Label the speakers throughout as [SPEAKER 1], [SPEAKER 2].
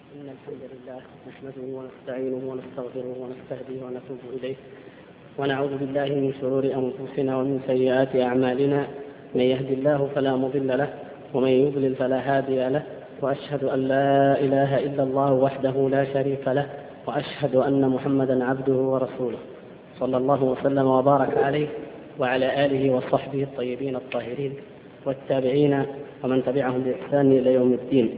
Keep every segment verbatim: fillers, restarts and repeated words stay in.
[SPEAKER 1] إن الحمد لله نحمده ونستعينه ونستغفره ونستهديه ونتوب إليه ونعوذ بالله من شرور أنفسنا ومن سيئات أعمالنا. من يهد الله فلا مضل له ومن يضلل فلا هادي له، وأشهد أن لا إله إلا الله وحده لا شريك له، وأشهد أن محمدا عبده ورسوله صلى الله وسلم وبارك عليه وعلى آله وصحبه الطيبين الطاهرين والتابعين ومن تبعهم بإحسان إلى يوم الدين.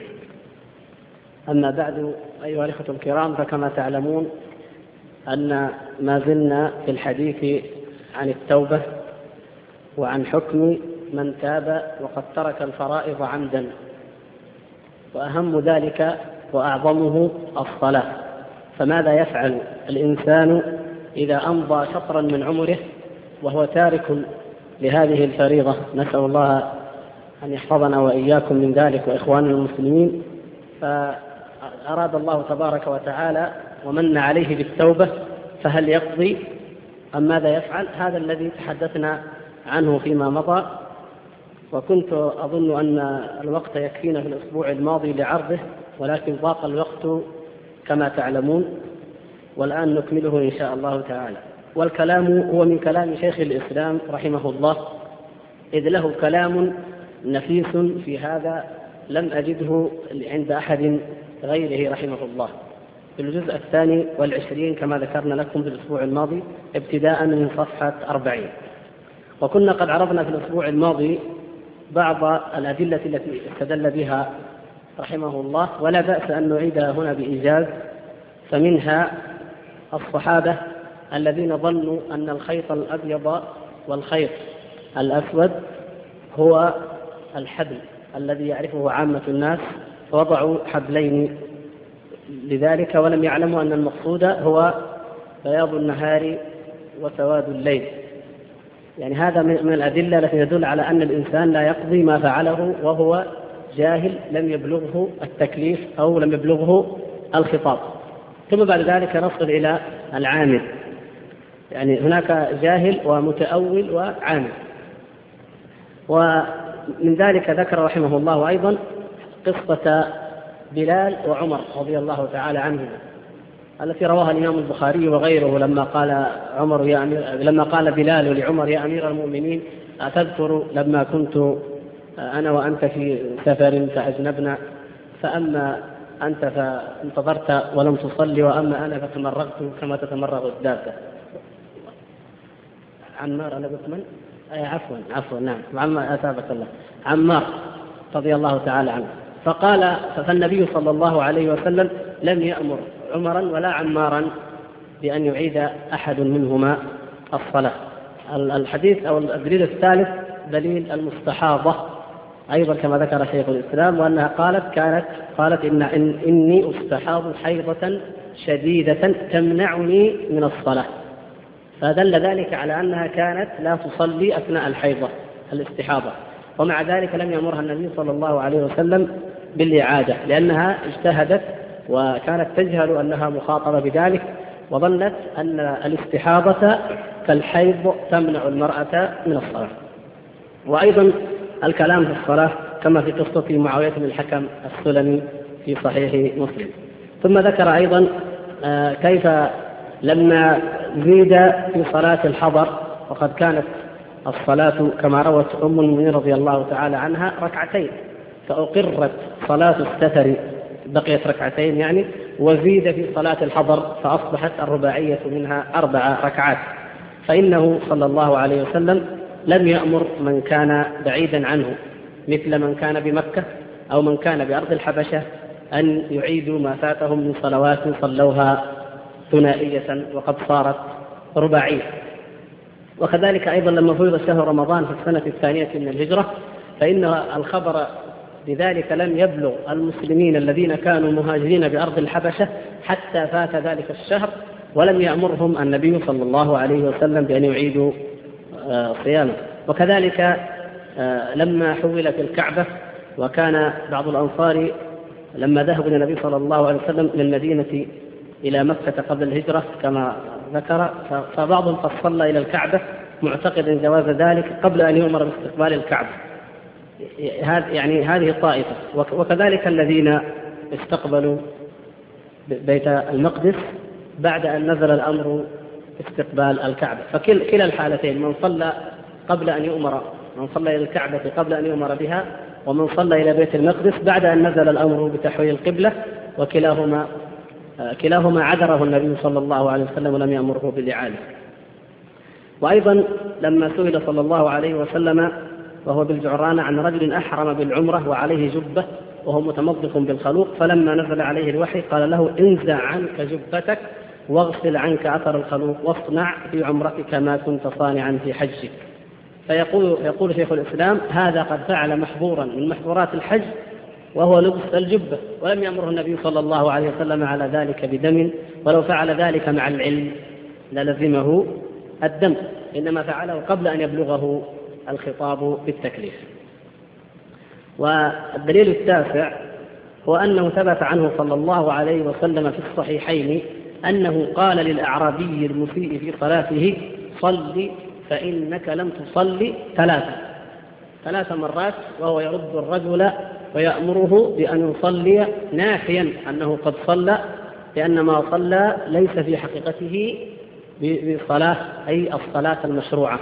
[SPEAKER 1] أما بعد، أيها الإخوة الكرام، فكما تعلمون أن ما زلنا في الحديث عن التوبة وعن حكم من تاب وقد ترك الفرائض عمدا، وأهم ذلك وأعظمه الصلاة. فماذا يفعل الإنسان إذا أمضى شطرا من عمره وهو تارك لهذه الفريضة؟ نسأل الله أن يحفظنا وإياكم من ذلك وإخواننا المسلمين. فأراد الله تبارك وتعالى ومن عليه بالتوبة، فهل يقضي أم ماذا يفعل؟ هذا الذي تحدثنا عنه فيما مضى، وكنت أظن أن الوقت يكفينا في الأسبوع الماضي لعرضه، ولكن ضاق الوقت كما تعلمون، والآن نكمله إن شاء الله تعالى. والكلام هو من كلام شيخ الإسلام رحمه الله، إذ له كلام نفيس في هذا لم أجده عند أحد غيره رحمه الله، في الجزء الثاني والعشرين كما ذكرنا لكم في الأسبوع الماضي ابتداء من صفحة أربعين. وكنا قد عرضنا في الأسبوع الماضي بعض الأدلة التي استدل بها رحمه الله، ولا بأس أن نعيدها هنا بإيجاز. فمنها الصحابة الذين ظنوا أن الخيط الأبيض والخيط الأسود هو الحبل الذي يعرفه عامة الناس، فوضعوا حبلين لذلك، ولم يعلموا أن المقصود هو بياض النهار وسواد الليل. يعني هذا من الأدلة التي تدل على أن الإنسان لا يقضي ما فعله وهو جاهل لم يبلغه التكليف أو لم يبلغه الخطاب. ثم بعد ذلك نصل إلى العامل، يعني هناك جاهل ومتأول وعامل. ومن ذلك ذكر رحمه الله أيضا قصة بلال وعمر رضي الله تعالى عنهما، التي رواها الإمام البخاري وغيره، لما قال عمر يا أمير لما قال بلال لعمر يا أمير المؤمنين أتذكر لما كنت أنا وأنت في سفر فأجنبنا، فأما أنت فانتظرت ولم تصلي، وأما أنا فتمرغت كما تتمرغ الدابة. عمار أنا قلت من؟ عفوا عفوا نعم عمار أتابك الله عمار رضي الله تعالى عنه. فقال فالنبي صلى الله عليه وسلم لم يأمر عمرا ولا عمارا بأن يعيد أحد منهما الصلاة. الحديث أو الدليل الثالث دليل المستحاضة أيضا كما ذكر شيخ الإسلام، وأنها قالت كانت قالت إن, إن إني أستحاض حيضة شديدة تمنعني من الصلاة، فدل ذلك على أنها كانت لا تصلي أثناء الحيضة الاستحاضة، ومع ذلك لم يأمرها النبي صلى الله عليه وسلم بالإعادة، لأنها اجتهدت وكانت تجهل أنها مخاطبة بذلك، وظنت أن الاستحاضة كالحيض تمنع المرأة من الصلاة. وأيضا الكلام في الصلاة كما في قصة معاوية بن الحكم السلمي في صحيح مسلم. ثم ذكر أيضا كيف لما زيد في صلاة الحضر، وقد كانت الصلاة كما روت أم المؤمنين رضي الله تعالى عنها ركعتين، فأقرت صلاة الستر بقيت ركعتين يعني، وزيد في صلاة الحضر فأصبحت الرباعية منها أربع ركعات. فإنه صلى الله عليه وسلم لم يأمر من كان بعيدا عنه مثل من كان بمكة أو من كان بأرض الحبشة أن يعيدوا ما فاتهم من صلوات صلوها ثنائية وقد صارت رباعية. وكذلك أيضا لما فرض شهر رمضان في السنة الثانية من الهجرة، فإن الخبر بذلك لم يبلغ المسلمين الذين كانوا مهاجرين بأرض الحبشة حتى فات ذلك الشهر، ولم يأمرهم النبي صلى الله عليه وسلم بأن يعيدوا صيامه. وكذلك لما حولت الكعبة، وكان بعض الأنصار لما ذهبوا النبي صلى الله عليه وسلم من المدينة إلى مكة قبل الهجرة كما ذكر، فبعضهم قد صلى إلى الكعبة معتقدا جواز ذلك قبل أن يؤمر باستقبال الكعبة. يعني هذه الطائفة. وكذلك الذين استقبلوا بيت المقدس بعد أن نزل الأمر استقبال الكعبة. فكلا الحالتين، من صلى قبل أن يؤمر من صلى إلى الكعبة قبل أن يؤمر بها، ومن صلى إلى بيت المقدس بعد أن نزل الأمر بتحويل القبلة، وكلاهما كلاهما عذره النبي صلى الله عليه وسلم ولم يأمره بالإعادة. وأيضا لما سئل صلى الله عليه وسلم وهو بالجعرانة عن رجل أحرم بالعمرة وعليه جبة وهو متمضق بالخلوق، فلما نزل عليه الوحي قال له: انزع عنك جبتك واغسل عنك أثر الخلوق واصنع في عمرتك ما كنت صانعا في حجك. فيقول يقول شيخ الإسلام: هذا قد فعل محظورا من محظورات الحج وهو لبس الجبة، ولم يأمره النبي صلى الله عليه وسلم على ذلك بدم، ولو فعل ذلك مع العلم للزمه الدم، إنما فعله قبل أن يبلغه الخطاب بالتكليف. والدليل التاسع هو أنه ثبت عنه صلى الله عليه وسلم في الصحيحين أنه قال للأعرابي المسيء في صلاته: صل فإنك لم تصلي ثلاثة ثلاث مرات، وهو يرد الرجل ويأمره بأن يصلي نافيا أنه قد صلى، لأن ما صلى ليس في حقيقته بالصلاة أي الصلاة المشروعة.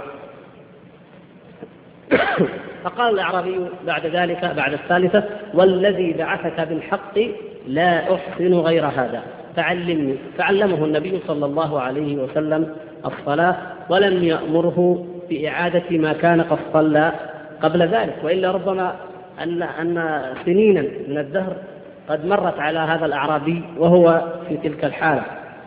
[SPEAKER 1] فقال الأعرابي بعد ذلك بعد الثالثة: والذي بعثك بالحق لا أحسن غير هذا فعلمني. فعلمه النبي صلى الله عليه وسلم الصلاة، ولم يأمره بإعادة ما كان قد صلى قبل ذلك، وإلا ربما أن أن سنينا من الدهر قد مرت على هذا الأعرابي وهو في تلك الحالة.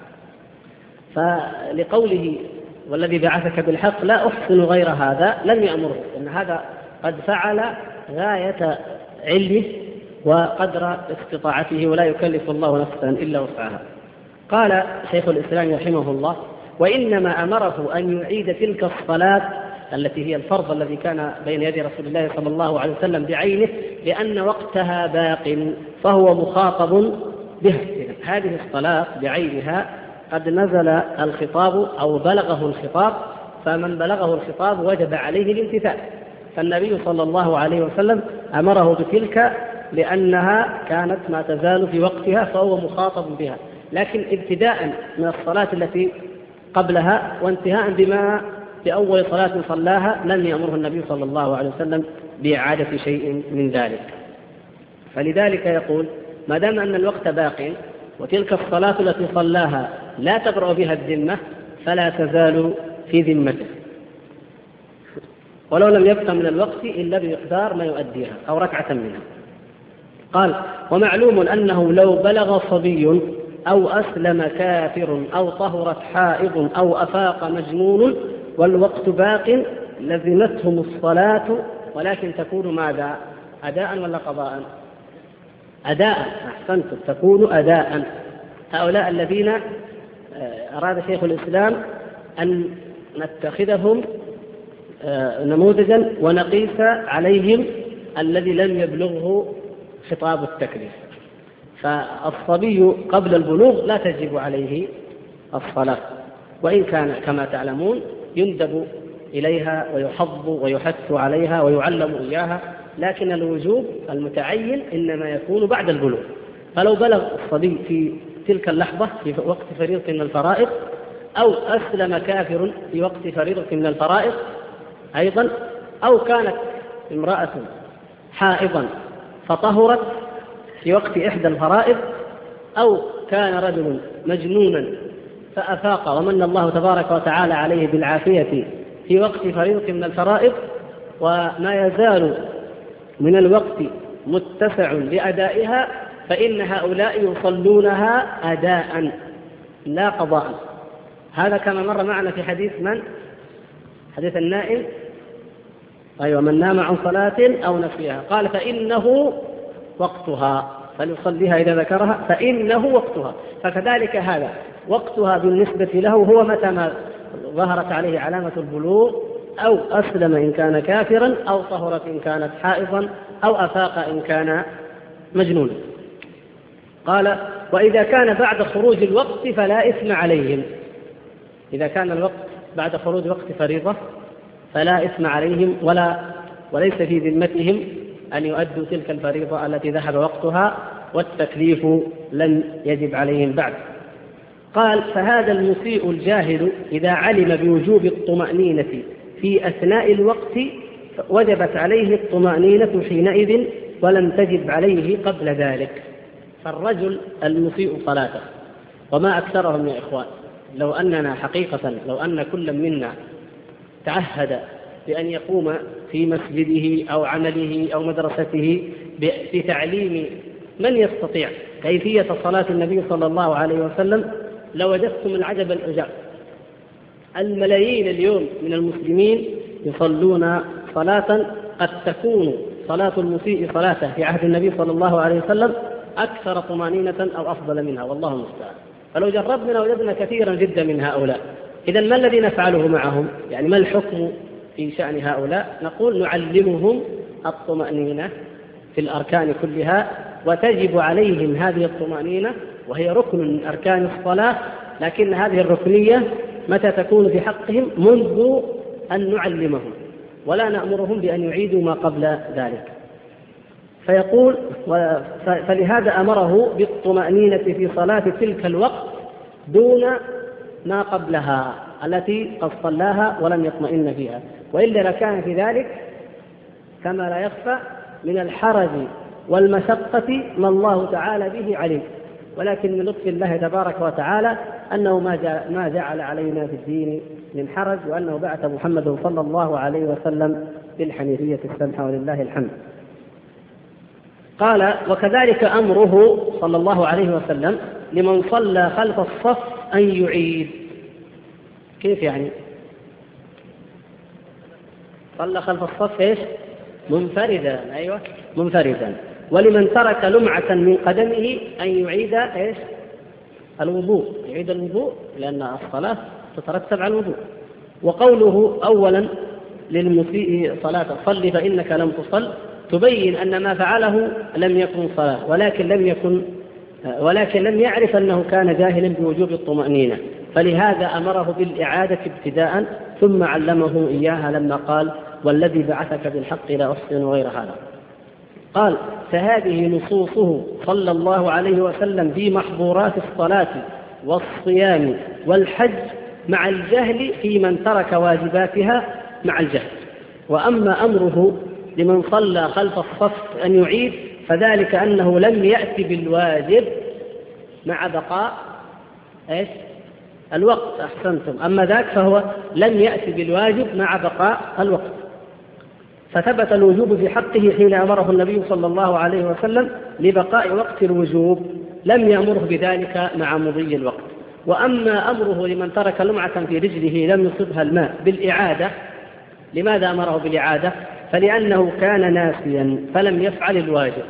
[SPEAKER 1] فلقوله: والذي بعثك بالحق لا أحسن غير هذا، لم يأمره، إن هذا قد فعل غاية علمه وقدر استطاعته، ولا يكلف الله نفسا إلا وسعها. قال شيخ الإسلام رحمه الله: وإنما أمره أن يعيد تلك الصلاة التي هي الفرض الذي كان بين يدي رسول الله صلى الله عليه وسلم بعينه، لأن وقتها باق فهو مخاطب بها. هذه الصلاة بعينها قد نزل الخطاب أو بلغه الخطاب، فمن بلغه الخطاب وجب عليه الامتثال، فالنبي صلى الله عليه وسلم أمره بتلك لأنها كانت ما تزال في وقتها فهو مخاطب بها. لكن ابتداء من الصلاة التي قبلها وانتهاء بما في أول صلاة صلاها لم يأمره النبي صلى الله عليه وسلم بإعادة شيء من ذلك. فلذلك يقول: ما دام أن الوقت باق وتلك الصلاة التي صلاها لا تبرأ بها الذمة فلا تزال في ذمته، ولو لم يبق من الوقت إلا بمقدار ما يؤديها أو ركعة منها. قال: ومعلوم أنه لو بلغ صبي أو أسلم كافر أو طهرت حائض أو أفاق مجنون والوقت باق لزمتهم الصلاة، ولكن تكون ماذا؟ أداء ولا قضاء؟ أداء. أحسنت، تكون أداء. هؤلاء الذين أراد شيخ الإسلام أن نتخذهم نموذجا ونقيس عليهم الذي لم يبلغه خطاب التكليف. فالصبي قبل البلوغ لا تجب عليه الصلاة، وإن كان كما تعلمون يندب إليها ويحض ويحث عليها ويعلم إياها، لكن الوجوب المتعين إنما يكون بعد البلوغ. فلو بلغ الصبي في تلك اللحظة في وقت فريضة من الفرائض، أو أسلم كافر في وقت فريضة من الفرائض أيضا، أو كانت امرأة حائضا فطهرت في وقت إحدى الفرائض، أو كان رجل مجنونا فأفاق ومن الله تبارك وتعالى عليه بالعافية في وقت فريضة من الفرائض، وما يزال من الوقت متسع لأدائها، فإن هؤلاء يصلونها أداء لا قضاء. هذا كما مر معنا في حديث من؟ حديث النائم، أيوة، من نام عن صلاة أو نسيها قال فإنه وقتها فليصليها إذا ذكرها فإنه وقتها. فكذلك هذا وقتها بالنسبة له هو متى ما ظهرت عليه علامة البلوغ، أو أسلم إن كان كافرا، أو طهرت إن كانت حائضا، أو أفاق إن كان مجنونا. قال: وإذا كان بعد خروج الوقت فلا إثم عليهم. إذا كان الوقت بعد خروج وقت فريضة فلا إثم عليهم، ولا وليس في ذمتهم أن يؤدوا تلك الفريضة التي ذهب وقتها والتكليف لم يجب عليهم بعد. قال: فهذا المسيء الجاهل إذا علم بوجوب الطمأنينة في أثناء الوقت وجبت عليه الطمأنينة حينئذ ولم تجب عليه قبل ذلك. فالرجل المسيء صلاته، وما أكثرهم يا إخوان، لو أننا حقيقة لو أن كل منا تعهد بأن يقوم في مسجده أو عمله أو مدرسته بتعليم من يستطيع كيفية صلاة النبي صلى الله عليه وسلم لوجدتم العجب العجاب. الملايين اليوم من المسلمين يصلون صلاة قد تكون صلاة المسيء صلاته في عهد النبي صلى الله عليه وسلم أكثر طمأنينة أو أفضل منها، والله المستعان. فلو جربنا وجدنا كثيرا جدا من هؤلاء. إذن ما الذي نفعله معهم؟ يعني ما الحكم في شأن هؤلاء؟ نقول نعلمهم الطمأنينة في الأركان كلها، وتجب عليهم هذه الطمأنينة وهي ركن من أركان الصلاة، لكن هذه الركنية متى تكون في حقهم؟ منذ أن نعلمهم، ولا نأمرهم بأن يعيدوا ما قبل ذلك. فيقول: فلهذا أمره بالطمأنينة في صلاة تلك الوقت دون ما قبلها التي قد صلاها ولم يطمئن فيها، وإلا لكان في ذلك كما لا يخفى من الحرج والمشقة ما الله تعالى به عليم. ولكن من لطف الله تبارك وتعالى أنه ما جعل علينا في الدين من حرج، وأنه بعث محمد صلى الله عليه وسلم بالحنيفية السمحة ولله الحمد. قال: وكذلك أمره صلى الله عليه وسلم لمن صلى خلف الصف أن يعيد. كيف يعني؟ صلى خلف الصف إيش؟ منفردا. أيوة منفردا. ولمن ترك لمعة من قدمه أن يعيد إيش؟ الوضوء، يعيد الوضوء، لأن الصلاة تترتب على الوضوء. وقوله أولا للمسيء صلاة صل فإنك لم تصل تبين أن ما فعله لم يكن صلاة، ولكن لم يكن ولكن لم يعرف أنه كان جاهلا بوجوب الطمأنينة، فلهذا أمره بالإعادة ابتداء ثم علمه إياها لما قال: والذي بعثك بالحق لا أحسن غير هذا. قال: فهذه نصوصه صلى الله عليه وسلم في محظورات الصلاة والصيام والحج مع الجهل في من ترك واجباتها مع الجهل. وأما أمره لمن صلى خلف الصف أن يعيد فذلك أنه لم يأتي بالواجب مع بقاء إيش؟ الوقت. أحسنتم. أما ذاك فهو لم يأتي بالواجب مع بقاء الوقت، فثبت الوجوب في حقه حين أمره النبي صلى الله عليه وسلم لبقاء وقت الوجوب، لم يأمره بذلك مع مضي الوقت. وأما أمره لمن ترك لمعة في رجله لم يصبها الماء بالإعادة، لماذا أمره بالإعادة؟ فلأنه كان ناسيا فلم يفعل الواجب،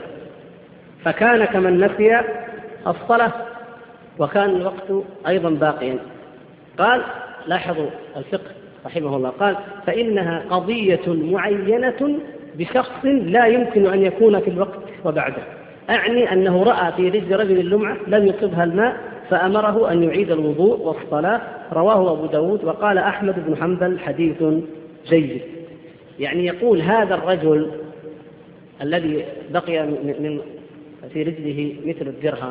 [SPEAKER 1] فكان كمن نسي الصلاة وكان الوقت أيضا باقيا. قال: لاحظوا الفقه رحمه الله، قال: فإنها قضية معينة بشخص لا يمكن أن يكون في الوقت وبعده. أعني أنه رأى في رجل رجل اللمعة لم يصبها الماء فأمره أن يعيد الوضوء والصلاة. رواه أبو داود. وقال أحمد بن حنبل: حديث جيد. يعني يقول هذا الرجل الذي بقي من في رجله مثل الدرهم،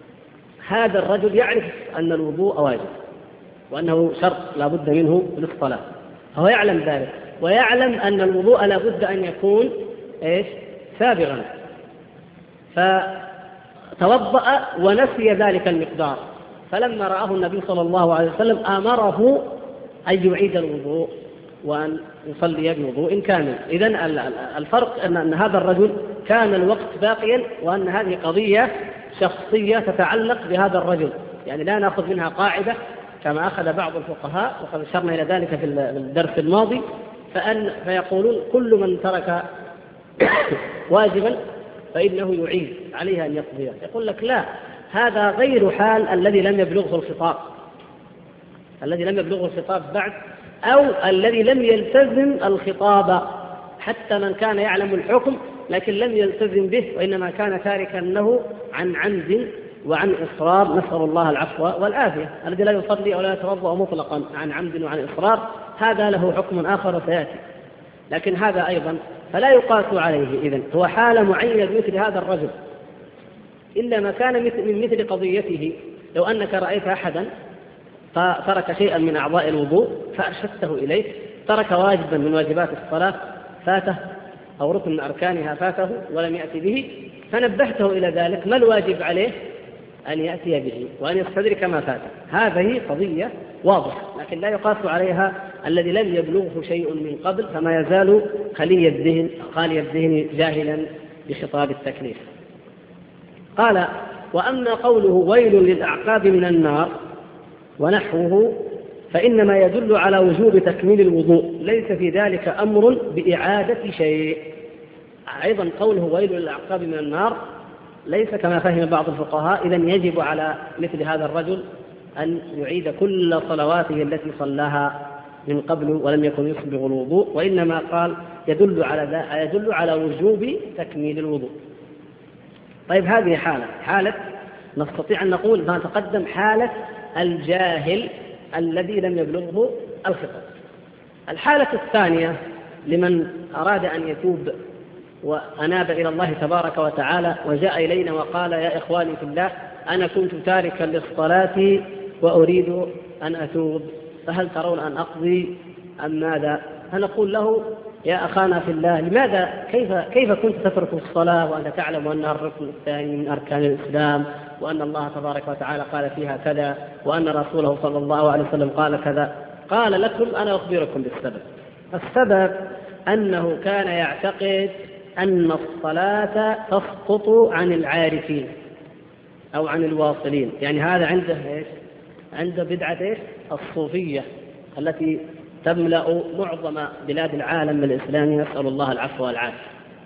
[SPEAKER 1] هذا الرجل يعرف أن الوضوء واجب وأنه شرط لا بد منه للصلاة، هو يعلم ذلك، ويعلم أن الوضوء لا بد أن يكون إيش؟ سابغا، فتوضأ ونسي ذلك المقدار، فلما رآه النبي صلى الله عليه وسلم أمره أن يعيد الوضوء وأن يصلي بوضوء كامل. إذن الفرق أن هذا الرجل كان الوقت باقيا، وأن هذه قضية شخصية تتعلق بهذا الرجل، يعني لا نأخذ منها قاعدة كما أخذ بعض الفقهاء وقد أشرنا إلى ذلك في الدرس الماضي، فأن فيقولون كل من ترك واجبا فإنه يعيد عليه أن يقضيه. يقول لك لا، هذا غير حال الذي لم يبلغه الخطاب، الذي لم يبلغه الخطاب بعد، أو الذي لم يلتزم الخطاب، حتى من كان يعلم الحكم لكن لم يلتزم به وإنما كان تاركا له عن عمد وعن إصرار، نسأل الله العفو والعافية. الذي لا يصلي ولا يتوضأ مطلقا عن عمد وعن إصرار هذا له حكم آخر سيأتي، لكن هذا أيضا فلا يقاس عليه. إذن هو حالة معينة مثل هذا الرجل، إلا ما كان من مثل قضيته. لو أنك رأيت أحدا فترك شيئا من أعضاء الوضوء فأرشدته إليه، ترك واجبا من واجبات الصلاة فاته أو ركن من أركانها فاته ولم يأتي به، فنبهته إلى ذلك، ما الواجب عليه؟ أن يأتي به وأن يستدرك ما فاته. هذه قضية واضحة، لكن لا يقاس عليها الذي لم يبلغه شيء من قبل، فما يزال خالي الذهن خالي الذهن جاهلا بخطاب التكليف. قال: وأما قوله ويل للأعقاب من النار ونحوه فإنما يدل على وجوب تكميل الوضوء، ليس في ذلك أمر بإعادة شيء. أيضا قوله ويل للأعقاب من النار ليس كما فهم بعض الفقهاء إذن يجب على مثل هذا الرجل أن يعيد كل صلواته التي صلاها من قبل ولم يكن يسبغ الوضوء، وإنما قال يدل على يدل على وجوب تكميل الوضوء. طيب هذه حالة حالة نستطيع أن نقول ما تقدم، حالة الجاهل الذي لم يبلغه الخطاب. الحالة الثانية لمن أراد أن يتوب وأناب إلى الله تبارك وتعالى وجاء إلينا وقال: يا إخواني في الله، أنا كنت تاركا للصلاة وأريد أن أتوب، فهل ترون أن أقضي أم ماذا؟ فنقول له: يا أخانا في الله، لماذا كيف كيف كنت تترك الصلاة وأنت تعلم أنها الركن الثاني من أركان الإسلام، وأن الله تبارك وتعالى قال فيها كذا، وأن رسوله صلى الله عليه وسلم قال كذا؟ قال: لكم أنا أخبركم بالسبب. السبب أنه كان يعتقد أن الصلاة تسقط عن العارفين أو عن الواصلين، يعني هذا عنده إيش؟ عنده بدعة إيش؟ الصوفية التي تملأ معظم بلاد العالم الإسلامي، نسأل الله العفو والعافية.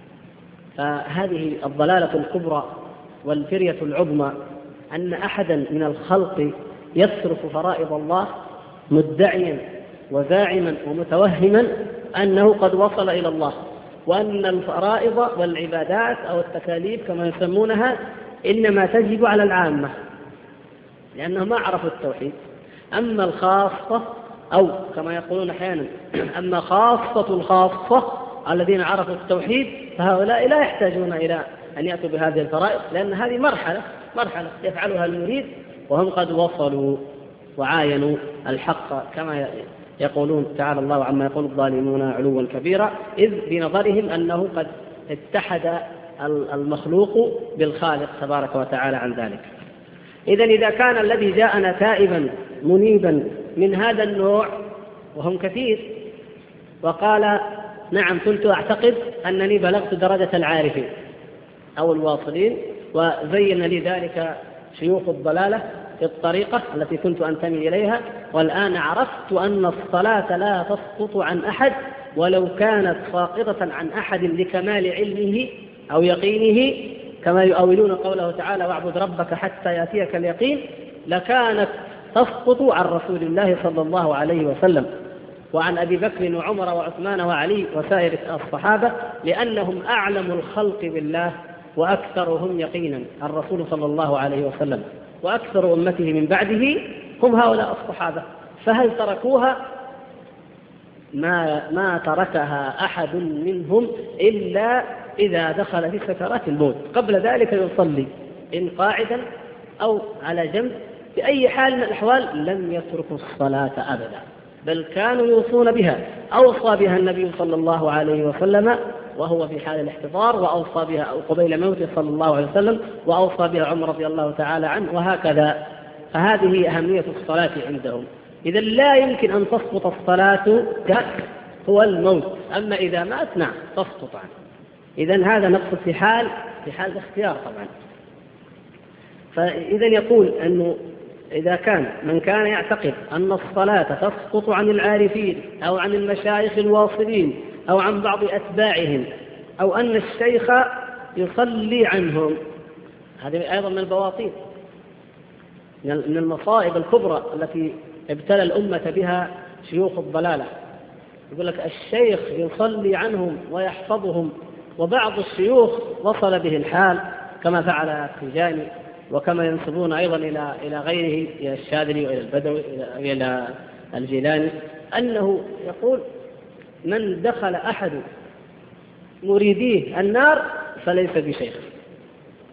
[SPEAKER 1] فهذه الضلالة الكبرى والفرية العظمى أن أحدا من الخلق يترك فرائض الله مدعيا وزاعما ومتوهما أنه قد وصل إلى الله، وأن الفرائض والعبادات أو التكاليف كما يسمونها إنما تجب على العامة لأنهم ما عرفوا التوحيد. أما الخاصة أو كما يقولون أحيانا أما خاصة الخاصة الذين عرفوا التوحيد فهؤلاء لا يحتاجون إلى أن يأتوا بهذه الفرائض، لأن هذه مرحلة مرحلة يفعلها المريد وهم قد وصلوا وعاينوا الحق، كما يقولون تعالى الله عما يقول الظالمون علوا كبيرا، إذ بنظرهم أنه قد اتحد المخلوق بالخالق تبارك وتعالى عن ذلك. إذن إذا كان الذي جاءنا تائبا منيبا من هذا النوع وهم كثير وقال: نعم كنت أعتقد أنني بلغت درجة العارفين أو الواصلين، وزين لي ذلك شيوخ الضلالة في الطريقة التي كنت أنتمي إليها، والآن عرفت أن الصلاة لا تسقط عن أحد ولو كانت ساقطة عن أحد لكمال علمه أو يقينه، كما يؤولون قوله تعالى: واعبد ربك حتى يأتيك اليقين، لكانت تسقط عن رسول الله صلى الله عليه وسلم وعن أبي بكر وعمر وعثمان وعلي وسائر الصحابة، لأنهم أعلم الخلق بالله وأكثرهم يقينا الرسول صلى الله عليه وسلم، وأكثر أمته من بعده هم هؤلاء الصحابة. فهل تركوها؟ ما, ما تركها أحد منهم إلا إذا دخل في سكرات الموت، قبل ذلك يصلي إن قاعدا أو على جنب، في أي حال من الأحوال لم يتركوا الصلاة أبدا، بل كانوا يوصون بها. أوصى بها النبي صلى الله عليه وسلم وهو في حال الاحتضار، وأوصى بها قبيل موته صلى الله عليه وسلم، وأوصى بها عمر رضي الله تعالى عنه، وهكذا. فهذه أهمية الصلاة عندهم. إذا لا يمكن أن تسقط الصلاة هو الموت، أما إذا مات نعم تسقط عنه. إذن هذا نقصد في حال في حال الاختيار طبعا. فإذا يقول أنه إذا كان من كان يعتقد أن الصلاة تسقط عن العارفين أو عن المشايخ الواصلين أو عن بعض أتباعهم أو أن الشيخ يصلي عنهم، هذه أيضا من البواطيل، من المصائب الكبرى التي ابتلى الأمة بها شيوخ الضلالة. يقول لك الشيخ يصلي عنهم ويحفظهم، وبعض الشيوخ وصل به الحال كما فعل التجاني، وكما ينسبون أيضا إلى إلى غيره، إلى الشاذلي وإلى البدوي إلى الجيلاني، أنه يقول: من دخل أحد مريديه النار فليس بشيخ،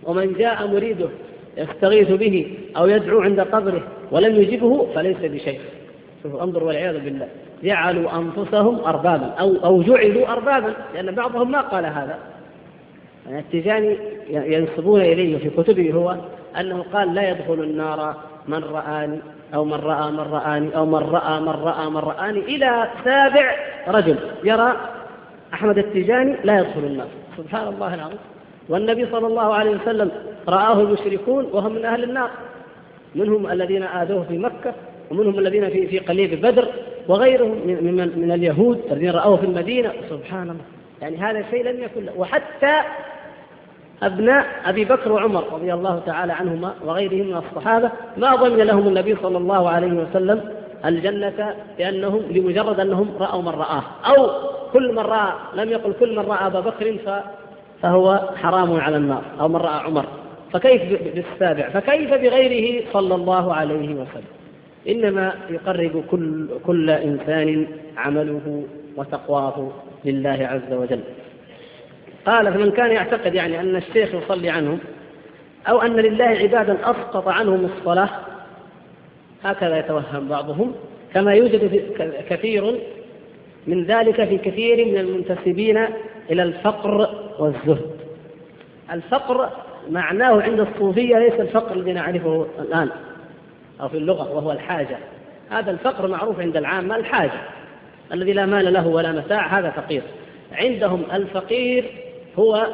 [SPEAKER 1] ومن جاء مريده يستغيث به أو يدعو عند قبره ولم يجبه فليس بشيء. شوفوا انظر والعياذ بالله، جعلوا أنفسهم أربابا أو, أو جعلوا أربابا، لأن بعضهم ما قال هذا. يعني التجاني ينسبون إليه في كتبه هو أنه قال لا يدخل النار من رآني أو من رأى من رآني أو من رأى من رأى من رآني إلى سابع رجل يرى أحمد التجاني لا يدخل النار. سبحان الله العظيم. والنبي صلى الله عليه وسلم رآه المشركون وهم من أهل النار، منهم الذين آذوه في مكة ومنهم الذين في في قليب بدر وغيرهم من, من, من اليهود الذين رأوه في المدينة. سبحان الله، يعني هذا الشيء لم يكن له. وحتى أبناء أبي بكر وعمر رضي الله تعالى عنهما وغيرهم من الصحابة ما ضمن لهم النبي صلى الله عليه وسلم الجنة لأنهم لمجرد أنهم رأوا من رآه، أو كل من رأى، لم يقل كل من رأى أبا بكر فهو حرام على النار، أو من رأى عمر، فكيف بالسابع؟ فكيف بغيره صلى الله عليه وسلم؟ إنما يقرب كل, كل إنسان عمله وتقواه لله عز وجل. قال فمن كان يعتقد يعني أن الشيخ يصلي عنهم أو أن لله عبادا أسقط عنهم الصلاة، هكذا يتوهم بعضهم، كما يوجد كثير من ذلك في كثير من المنتسبين إلى الفقر والزهد. الفقر معناه عند الصوفية ليس الفقر الذي نعرفه الآن أو في اللغة وهو الحاجة، هذا الفقر معروف عند العامة الحاجة، الذي لا مال له ولا متاع هذا فقير. عندهم الفقير هو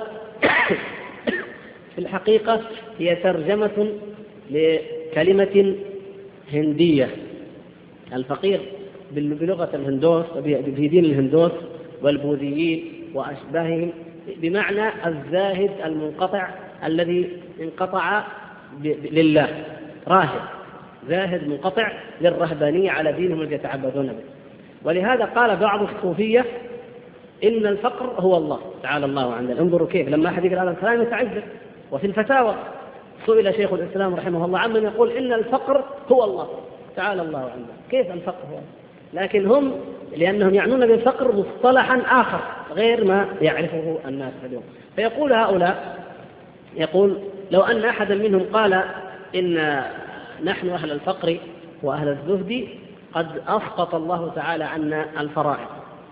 [SPEAKER 1] في الحقيقة هي ترجمة لكلمة هندية. الفقير بلغة الهندوس في دين الهندوس والبوذيين وأشباههم بمعنى الزاهد المنقطع الذي انقطع لله، راهب زاهد منقطع للرهبانية على دينهم الذي يتعبدون به. ولهذا قال بعض الصوفية إن الفقر هو الله تعالى الله عندنا. انظروا كيف لما أحد يقول هذا الكلام يتعجب. وفي الفتاوى سئل شيخ الإسلام رحمه الله عمن يقول إن الفقر هو الله تعالى الله عندنا، كيف الفقر هو الله؟ لكن هم لأنهم يعنون بالفقر مصطلحا آخر غير ما يعرفه الناس اليوم. فيقول هؤلاء، يقول لو أن أحدا منهم قال إن نحن أهل الفقر وأهل الزهد قد أسقط الله تعالى عنا الفرائض.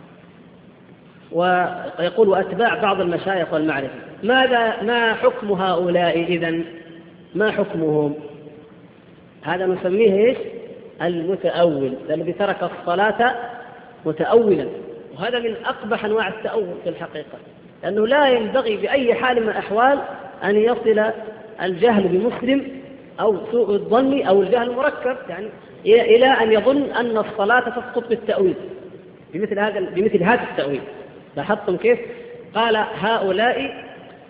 [SPEAKER 1] ويقول وأتباع بعض المشايخ والمعرفة، ماذا ما حكم هؤلاء إذن؟ ما حكمهم؟ هذا نسميه إيش؟ المتأول، الذي ترك الصلاة متأولا، وهذا من أقبح أنواع التأول في الحقيقة، لأنه لا ينبغي بأي حال من الأحوال أن يصل الجهل بمسلم أو سوء الظن أو الجهل المركب يعني إلى أن يظن أن الصلاة تسقط بالتأويل بمثل هذا بمثل هذا التأويل. لاحظتم كيف؟ قال هؤلاء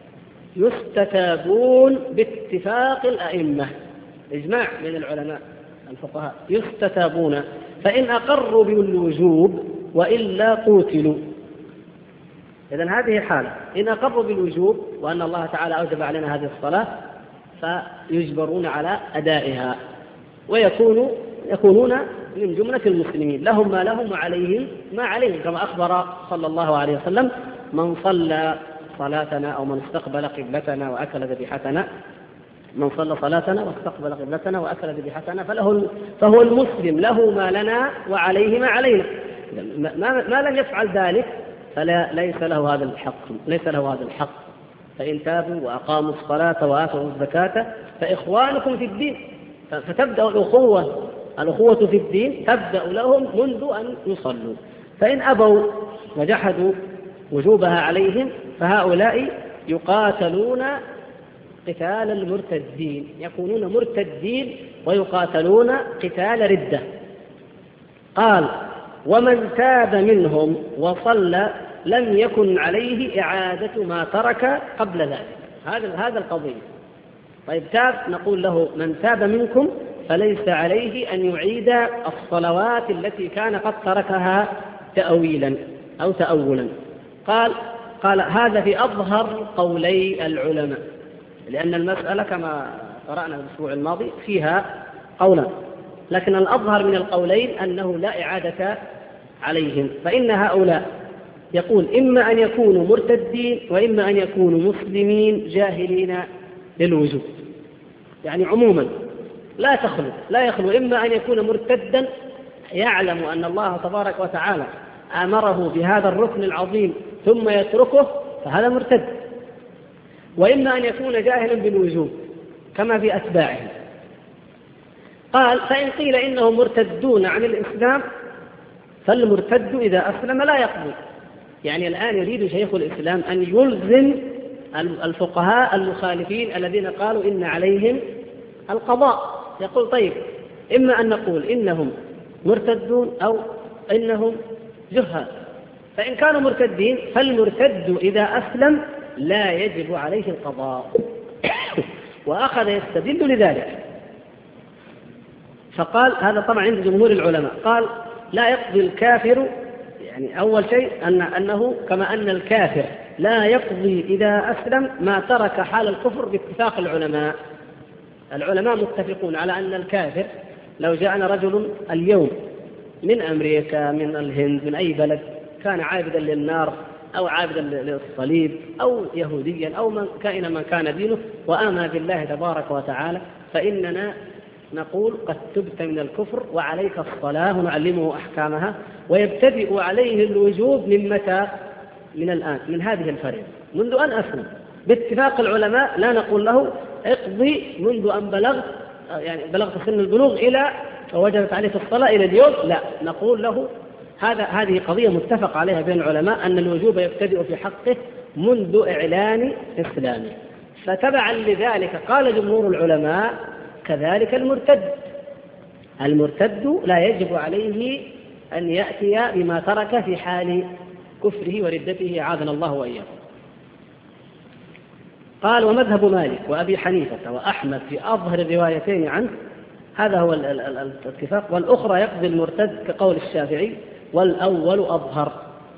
[SPEAKER 1] يستتابون باتفاق الأئمة، إجماع من العلماء الفقهاء، يستتابون فإن أقروا بالوجوب وإلا قوتلوا. إذن هذه حالة، إن أقروا بالوجوب وأن الله تعالى أوجب علينا هذه الصلاة فيجبرون على أدائها ويكونوا يكونون من جملة المسلمين، لهم ما لهم وعليهم ما عليهم، كما أخبر صلى الله عليه وسلم من صلى صلاتنا أو من استقبل قبلتنا وأكل ذبيحتنا، من صلى صلاتنا واستقبل قبلتنا وأكل ذبيحتنا فله فهو المسلم، له ما لنا وعليه ما علينا. ما, ما لم يفعل ذلك فلا ليس له هذا الحق، ليس له هذا الحق. فإن تابوا وأقاموا الصلاة وآتوا الزكاة فإخوانكم في الدين. فتبدأ الأخوة الأخوة في الدين تبدأ لهم منذ أن يصلوا. فإن أبوا وجحدوا وجوبها عليهم فهؤلاء يقاتلون قتال المرتدين، يكونون مرتدين ويقاتلون قتال ردة. قال ومن تاب منهم وصلى لم يكن عليه إعادة ما ترك قبل ذلك. هذا هذا القضية. طيب تاب، نقول له من تاب منكم فليس عليه أن يعيد الصلوات التي كان قد تركها تأويلا أو تأولا. قال قال هذا في أظهر قولي العلماء، لأن المسألة كما قرأنا الأسبوع الماضي فيها قولا، لكن الأظهر من القولين أنه لا إعادة عليهم. فإن هؤلاء يقول إما أن يكونوا مرتدين وإما أن يكونوا مسلمين جاهلين للوجوب، يعني عموما لا تخلو لا يخلو إما أن يكون مرتدا يعلم أن الله تبارك وتعالى أمره بهذا الركن العظيم ثم يتركه فهذا مرتد، وإما أن يكون جاهلا بالوجوب كما في أتباعه. قال فإن قيل إنهم مرتدون عن الإسلام فالمرتد إذا أسلم لا يقضي. يعني الآن يريد شيخ الإسلام أن يلزم الفقهاء المخالفين الذين قالوا إن عليهم القضاء. يقول طيب إما أن نقول إنهم مرتدون أو إنهم جهال، فإن كانوا مرتدين فالمرتد إذا أسلم لا يجب عليه القضاء. وأخذ يستدل لذلك فقال هذا طبعا عند جمهور العلماء، قال لا يقضي الكافر، يعني أول شيء أن أنه كما أن الكافر لا يقضي إذا أسلم ما ترك حال الكفر باتفاق العلماء. العلماء متفقون على أن الكافر لو جاءنا رجل اليوم من أمريكا من الهند من أي بلد كان عابدا للنار أو عابدا للصليب أو يهوديا أو من كائن من كان دينه وآمن بالله تبارك وتعالى، فإننا نقول قد تبت من الكفر وعليك الصلاة ونعلمه أحكامها، ويبتدئ عليه الوجوب من متى؟ من الآن، من هذه الفريضة منذ أن أسلم باتفاق العلماء. لا نقول له اقضي منذ أن بلغت يعني بلغت سن البلوغ إلى ووجبت عليك الصلاة إلى اليوم، لا نقول له هذا هذه قضية متفق عليها بين العلماء أن الوجوب يبتدئ في حقه منذ إعلان إسلامه. فتبعا لذلك قال جمهور العلماء كذلك المرتد المرتد لا يجب عليه أن يأتي بما ترك في حال كفره وردته عاذنا الله وإياه. قال ومذهب مالك وأبي حنيفة وأحمد في أظهر الروايتين عنه هذا هو الاتفاق، والأخرى يقضي المرتد كقول الشافعي والأول أظهر.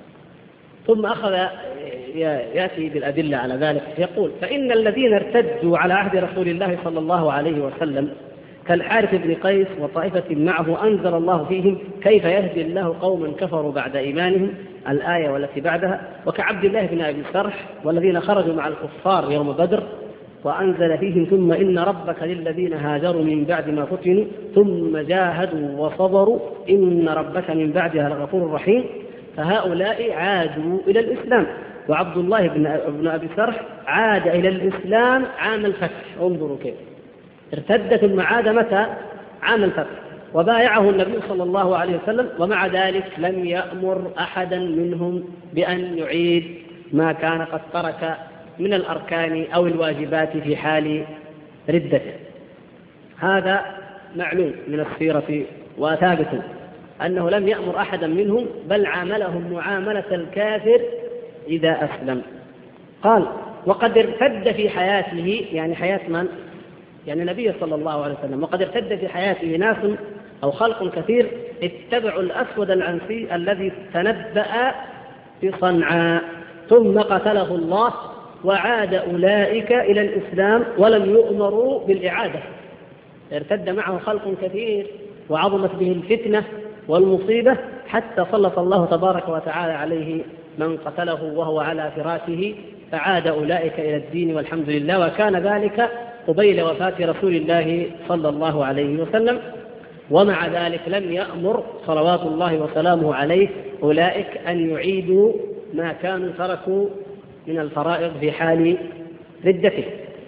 [SPEAKER 1] ثم أخذ يأتي بالأدلة على ذلك يقول فإن الذين ارتدوا على عهد رسول الله صلى الله عليه وسلم كالحارث بن قيس وطائفة معه أنزل الله فيهم كيف يهدي الله قوما كفروا بعد إيمانهم الآية والتي بعدها، وكعبد الله بن أبي سرح والذين خرجوا مع الكفار يوم بدر وأنزل فيهم ثم إن ربك للذين هاجروا من بعد ما فتنوا ثم جاهدوا وصبروا إن ربك من بعدها لغفور رحيم. فهؤلاء عادوا إلى الإسلام، وعبد الله بن أبي سرح عاد إلى الإسلام عام الفتح. انظروا كيف ارتدت المعادة متى؟ عام الفتح، وبايعه النبي صلى الله عليه وسلم، ومع ذلك لم يأمر أحدا منهم بأن يعيد ما كان قد ترك من الأركان أو الواجبات في حال ردته. هذا معلوم من السيرة وثابت أنه لم يأمر أحدا منهم بل عاملهم معاملة الكافر إذا أسلم. قال وقد ارتد في حياته، يعني حياة من؟ يعني النبي صلى الله عليه وسلم، وقد ارتد في حياته ناس أو خلق كثير اتبعوا الأسود العنسي الذي تنبأ في صنعاء ثم قتله الله، وعاد أولئك إلى الإسلام ولم يؤمروا بالإعادة. ارتد معه خلق كثير وعظمت به الفتنة والمصيبة حتى سلط الله تبارك وتعالى عليه من قتله وهو على فراشه، فعاد أولئك إلى الدين والحمد لله. وكان ذلك قبيل وفاة رسول الله صلى الله عليه وسلم، ومع ذلك لم يأمر صلوات الله وسلامه عليه أولئك أن يعيدوا ما كانوا تركوا من الفرائض في حال ردته.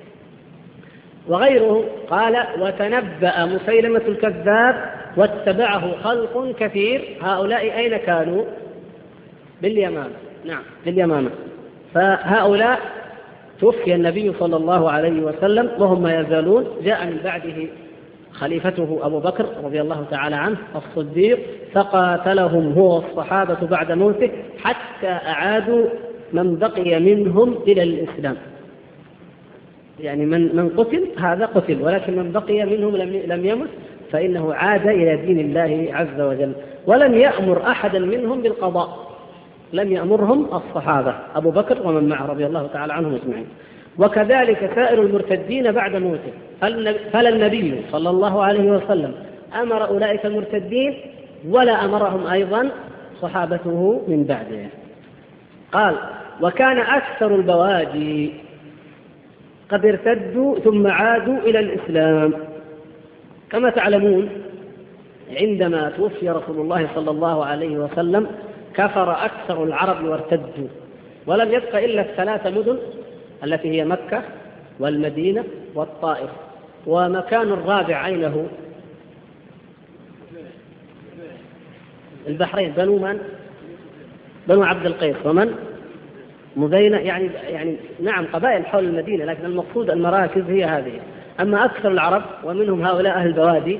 [SPEAKER 1] وغيره قال وتنبأ مسيلمة الكذاب واتبعه خلق كثير. هؤلاء أين كانوا؟ باليمامة. نعم باليمامة. فهؤلاء توفي النبي صلى الله عليه وسلم وهم ما يزالون. جاء من بعده خليفته أبو بكر رضي الله تعالى عنه الصديق فقاتلهم هو والصحابة بعد موته حتى أعادوا من بقي منهم إلى الإسلام. يعني من من قتل هذا قتل، ولكن من بقي منهم لم يمت فإنه عاد إلى دين الله عز وجل. ولم يأمر أحدا منهم بالقضاء، لم يأمرهم الصحابة أبو بكر ومن معه رضي الله تعالى عنهم اجمعين. وكذلك سائر المرتدين بعد موته، فلا النبي صلى الله عليه وسلم أمر أولئك المرتدين ولا أمرهم أيضا صحابته من بعده. قال وكان أكثر البوادي قد ارتدوا ثم عادوا إلى الإسلام. كما تعلمون عندما توفي رسول الله صلى الله عليه وسلم كفر أكثر العرب وارتدوا، ولم يبق إلا الثلاث مدن التي هي مكة والمدينة والطائف، ومكان الرابع أين هو؟ البحرين. بنو من؟ بنو عبد القيس ومن؟ مزينة. يعني يعني نعم قبائل حول المدينة، لكن المقصود المراكز هي هذه. أما أكثر العرب ومنهم هؤلاء أهل البوادي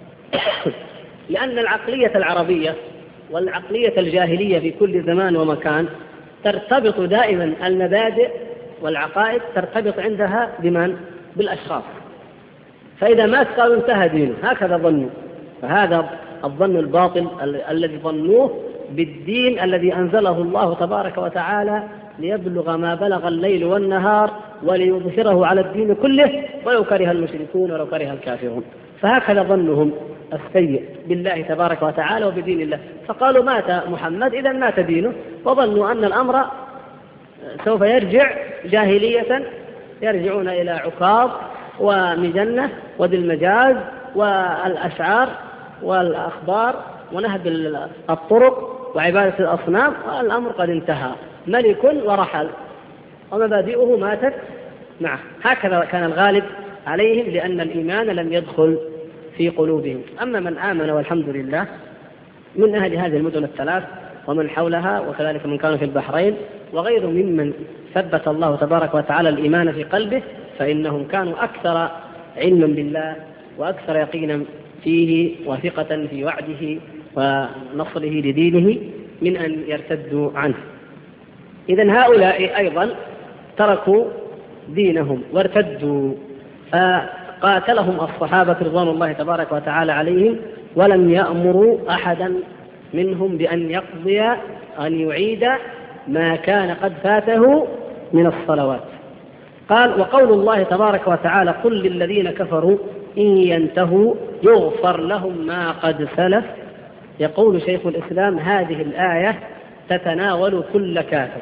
[SPEAKER 1] لأن العقلية العربية والعقلية الجاهلية في كل زمان ومكان ترتبط دائما، المبادئ والعقائد ترتبط عندها بمن؟ بالأشخاص. فإذا مات قالوا انتهى دينه، هكذا ظنوا. فهذا الظن الباطل الذي ظنوه بالدين الذي أنزله الله تبارك وتعالى ليبلغ ما بلغ الليل والنهار وليظهره على الدين كله ولو كره المشركون ولو كره الكافرون. فهكذا ظنهم السيء بالله تبارك وتعالى وبدين الله. فقالوا مات محمد إذا مات دينه، وظنوا أن الأمر سوف يرجع جاهلية، يرجعون إلى عكاظ ومجنة وذي المجاز والأشعار والأخبار ونهب الطرق وعبادة الأصنام، والأمر قد انتهى، ملك ورحل ومبادئه ماتت معه. هكذا كان الغالب عليهم، لأن الإيمان لم يدخل في قلوبهم. أما من آمن والحمد لله من أهل هذه المدن الثلاث ومن حولها، وكذلك من كانوا في البحرين وغير ممن ثبت الله تبارك وتعالى الإيمان في قلبه، فإنهم كانوا أكثر علما بالله وأكثر يقينا فيه وثقة في وعده ونصره لدينه من أن يرتدوا عنه. إذن هؤلاء أيضا تركوا دينهم وارتدوا، فقاتلهم الصحابة رضوان الله تبارك وتعالى عليهم، ولم يأمروا أحدا منهم بأن يقضي أن يعيد ما كان قد فاته من الصلوات. قال: وقول الله تبارك وتعالى: قل للذين كفروا إن ينتهوا يغفر لهم ما قد سلف. يقول شيخ الإسلام: هذه الآية تتناول كل كافر،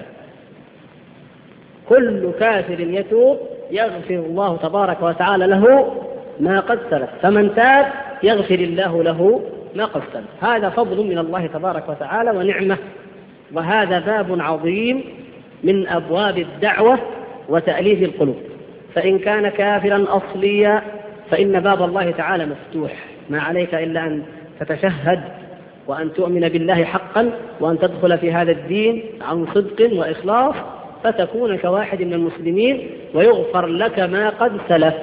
[SPEAKER 1] كل كافر يتوب يغفر الله تبارك وتعالى له ما قد سلف، فمن تاب يغفر الله له ما قد سلف. هذا فضل من الله تبارك وتعالى ونعمة، وهذا باب عظيم من أبواب الدعوة وتأليف القلوب. فإن كان كافرا أصليا فإن باب الله تعالى مفتوح، ما عليك إلا أن تتشهد وأن تؤمن بالله حقا وأن تدخل في هذا الدين عن صدق وإخلاص، فتكون كواحد من المسلمين ويغفر لك ما قد سلف.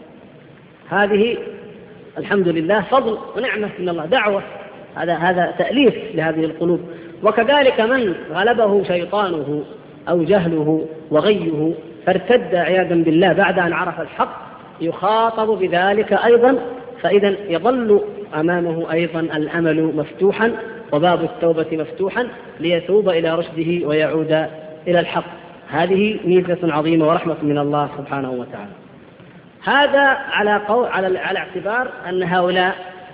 [SPEAKER 1] هذه الحمد لله فضل ونعمة من الله، دعوة، هذا هذا تأليف لهذه القلوب. وكذلك من غلبه شيطانه أو جهله وغيه فارتد عياذا بالله بعد أن عرف الحق يخاطب بذلك أيضا، فإذا يظل أمامه أيضا الأمل مفتوحا وباب التوبة مفتوحا ليتوب إلى رشده ويعود إلى الحق. هذه ميزة عظيمة ورحمة من الله سبحانه وتعالى. هذا على قول على على اعتبار أن هؤلاء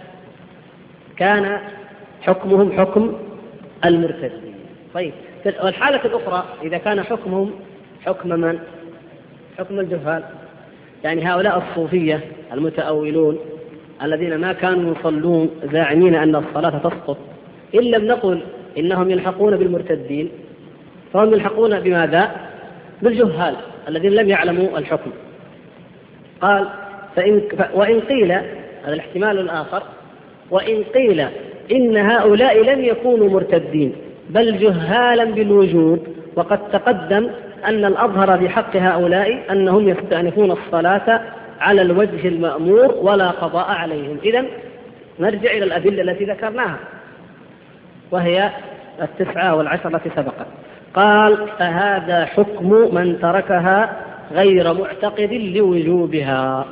[SPEAKER 1] كان حكمهم حكم المرتدين. طيب، والحالة الأخرى إذا كان حكمهم حكم من؟ حكم الجهال، يعني هؤلاء الصوفية المتأولون الذين ما كانوا يصلون زاعمين أن الصلاة تسقط، إن لم نقل إنهم يلحقون بالمرتدين فهم يلحقون بماذا؟ بالجهال الذين لم يعلموا الحكم. قال: فإن وإن قيل، هذا الاحتمال الآخر، وإن قيل إن هؤلاء لم يكونوا مرتدين بل جهالا بالوجود، وقد تقدم أن الأظهر بحق هؤلاء أنهم يستأنفون الصلاة على الوجه المأمور ولا قضاء عليهم. إذن نرجع إلى الأدلة التي ذكرناها وهي التسعة والعشرة التي سبقت. قال: فهذا حكم من تركها غير معتقد لوجوبها.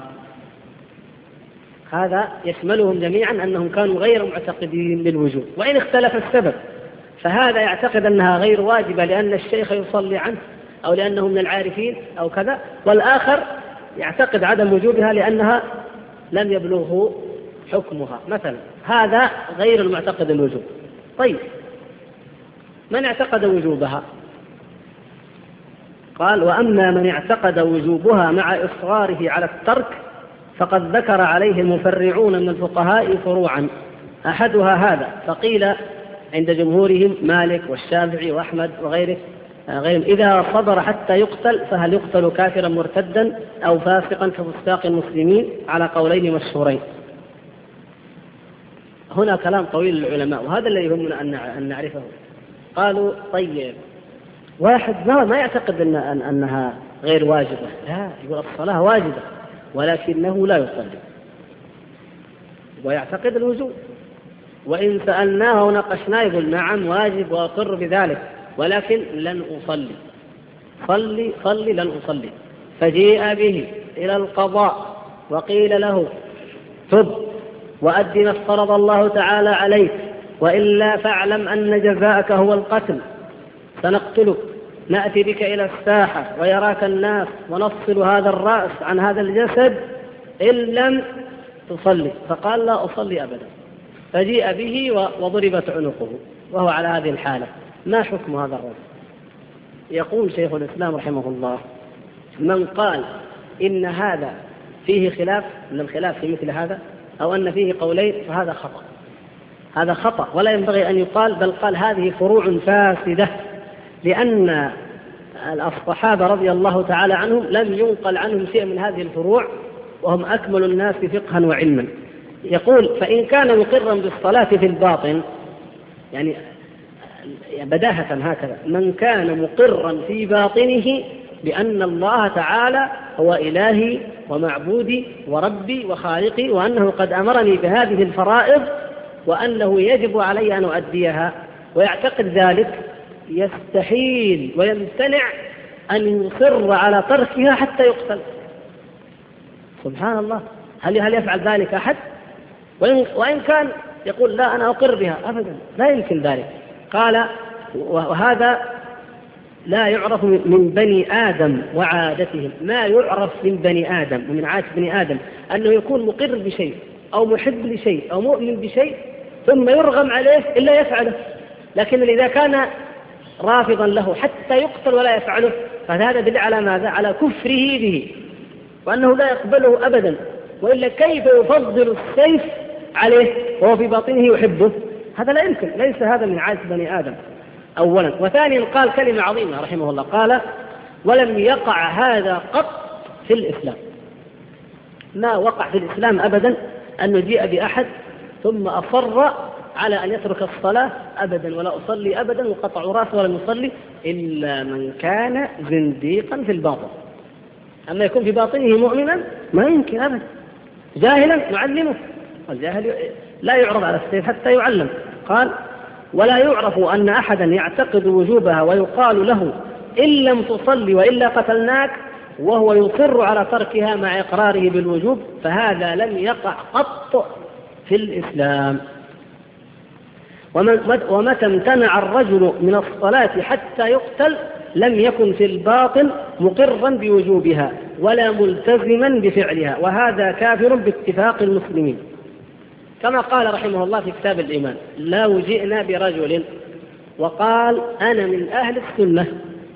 [SPEAKER 1] هذا يشملهم جميعا أنهم كانوا غير معتقدين للوجوب، وإن اختلف السبب، فهذا يعتقد أنها غير واجبة لأن الشيخ يصلي عنه أو لأنه من العارفين أو كذا، والآخر يعتقد عدم وجوبها لأنها لم يبلغه حكمها مثلا. هذا غير المعتقد الوجوب. طيب، من اعتقد وجوبها؟ قال: وأما من اعتقد وجوبها مع إصراره على الترك فقد ذكر عليه المفرعون من الفقهاء فروعا، أحدها هذا، فقيل عند جمهورهم مالك والشافعي وأحمد وغيره غيرهم إذا صبر حتى يقتل فهل يقتل كافرا مرتدا أو فاسقا كفساق المسلمين، على قولين مشهورين. هنا كلام طويل للعلماء، وهذا الذي يهمنا أن نعرفه. قالوا: طيب، واحد ما يعتقد أن أنها غير واجبة، لا، يقول الصلاة واجبة ولكنه لا يصلي، ويعتقد الوجوب، وإن سألناه وناقشناه يقول: نعم واجب وأقر بذلك ولكن لن أصلي، صلي صلي لن أصلي. فجيء به إلى القضاء وقيل له: تب وأد ما افترض الله تعالى عليك، وإلا فاعلم أن جزاءك هو القتل، سنقتلك، نأتي بك إلى الساحة ويراك الناس ونفصل هذا الرأس عن هذا الجسد إن لم تصلي. فقال: لا أصلي أبدا. فجيء به وضربت عنقه وهو على هذه الحالة. ما حكم هذا الرجل؟ يقول شيخ الإسلام رحمه الله: من قال إن هذا فيه خلاف، أن الخلاف في مثل هذا أو أن فيه قولين، فهذا خطأ، هذا خطأ ولا ينبغي أن يقال، بل قال هذه فروع فاسدة، لأن الصحابة رضي الله تعالى عنهم لم ينقل عنهم شيء من هذه الفروع، وهم أكمل الناس فقها وعلما. يقول: فإن كان مقرا بالصلاة في الباطن، يعني بداهة هكذا، من كان مقرا في باطنه بأن الله تعالى هو إلهي ومعبودي وربي وخالقي، وأنه قد أمرني بهذه الفرائض وأنه يجب علي أن أؤديها، ويعتقد ذلك، يستحيل ويمتنع أن يصر على تركها حتى يقتل. سبحان الله، هل هل يفعل ذلك أحد؟ وإن كان يقول: لا أنا أقر بها، أبدا لا يمكن ذلك. قال: وهذا لا يعرف من بني آدم وعادتهم، ما يعرف من بني آدم ومن عادة بني آدم أنه يكون مقر بشيء أو محب لشيء أو مؤمن بشيء ثم يرغم عليه إلا يفعله، لكن إذا كان رافضا له حتى يقتل ولا يفعله فهذا دليل على ماذا؟ على كفره به، وأنه لا يقبله أبدا، وإلا كيف يفضل السيف عليه وهو في باطنه يحبه؟ هذا لا يمكن، ليس هذا من عادة بني آدم أولا. وثانيا قال كلمة عظيمة رحمه الله، قال: ولم يقع هذا قط في الإسلام، ما وقع في الإسلام أبدا أن يجيء بأحد ثم أصر على أن يترك الصلاة أبدا ولا أصلي أبدا وقطع رأسه ولا يصلي، إلا من كان زنديقا في الباطن. أما يكون في باطنه مؤمنا ما يمكن أبدا. جاهلا نعلمه، الجاهل لا يعرض على السيف حتى يعلم. قال: ولا يعرف أن أحدا يعتقد وجوبها ويقال له إن لم تصلي وإلا قتلناك وهو يصر على تركها مع إقراره بالوجوب، فهذا لم يقع قط في الإسلام. ومتى امتنع الرجل من الصلاة حتى يقتل لم يكن في الباطن مقرا بوجوبها ولا ملتزما بفعلها، وهذا كافر باتفاق المسلمين. كما قال رحمه الله في كتاب الإيمان: لو جئنا برجل وقال أنا من أهل السنة،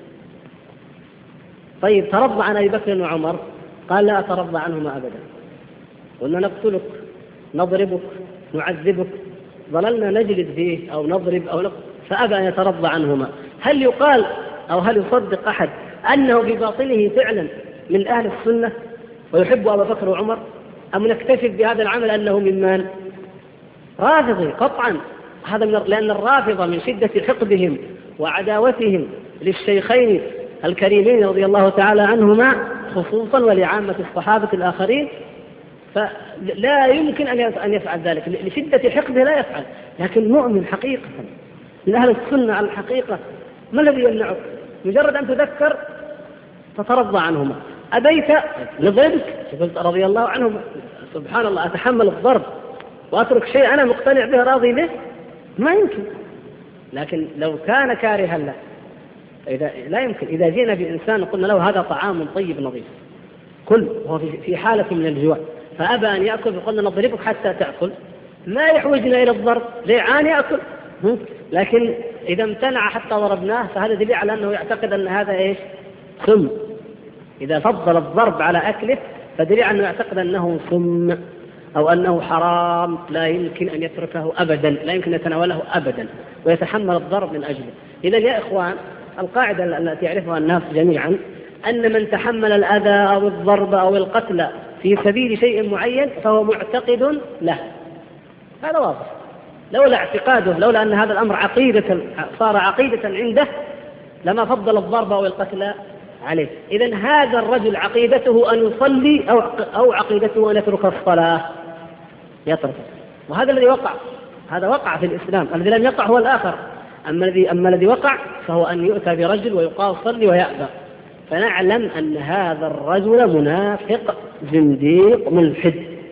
[SPEAKER 1] طيب ترضى عن أبي بكر وعمر؟ قال: لا أترضى عنهما أبدا، قلنا نقتلك، نضربك، نعذبك، ظللنا نجلد فيه أو نضرب أو نقتل، فأبى أن يترضى عنهما. هل يقال أو هل يصدق أحد أنه بباطنه فعلا من أهل السنة ويحب أبا بكر وعمر، أم نكتفي بهذا العمل أنه ممن؟ رافضي قطعا. هذا من لأن الرافضة من شدة حقدهم وعداوتهم للشيخين الكريمين رضي الله تعالى عنهما خصوصا ولعامة الصحابة الآخرين، فلا يمكن أن يفعل ذلك لشدة حقده، لا يفعل. لكن مؤمن حقيقة من أهل السنة على الحقيقة، ما الذي يمنعك؟ مجرد أن تذكر تترضى عنهما. أبيت لضربك رضي الله عنهم، سبحان الله، أتحمل الضرب وأترك شيء أنا مقتنع به راضي به؟ ما يمكن. لكن لو كان كارها له، إذا لا يمكن. إذا جينا بإنسان قلنا له هذا طعام طيب نظيف كل، وهو في حالة من الجوع، فأبى أن يأكل، فقلنا نضربك حتى تأكل، ما يحوجنا إلى الضرب، جيعان يأكل. لكن إذا امتنع حتى ضربناه فهذا دليل على أنه يعتقد أن هذا إيش؟ سم. إذا فضل الضرب على أكله فدليل أنه يعتقد أنه سم أو أنه حرام لا يمكن أن يتركه أبدا، لا يمكن أن يتناوله أبدا ويتحمل الضرب من أجله. إذن يا إخوان، القاعدة التي يعرفها الناس جميعا أن من تحمل الأذى أو الضرب أو القتل في سبيل شيء معين فهو معتقد له، هذا واضح. لولا اعتقاده، لولا أن هذا الأمر عقيدة صار عقيدة عنده لما فضل الضرب أو القتل عليه. إذن هذا الرجل عقيدته أن يصلي أو أو عقيدته أن يترك الصلاة، يترك. وهذا الذي وقع، هذا وقع في الإسلام. الذي لم يقع هو الآخر. أما الذي أما الذي وقع فهو أن يؤتى برجل ويقال صلي ويأبى، فنعلم أن هذا الرجل منافق زنديق ملحد،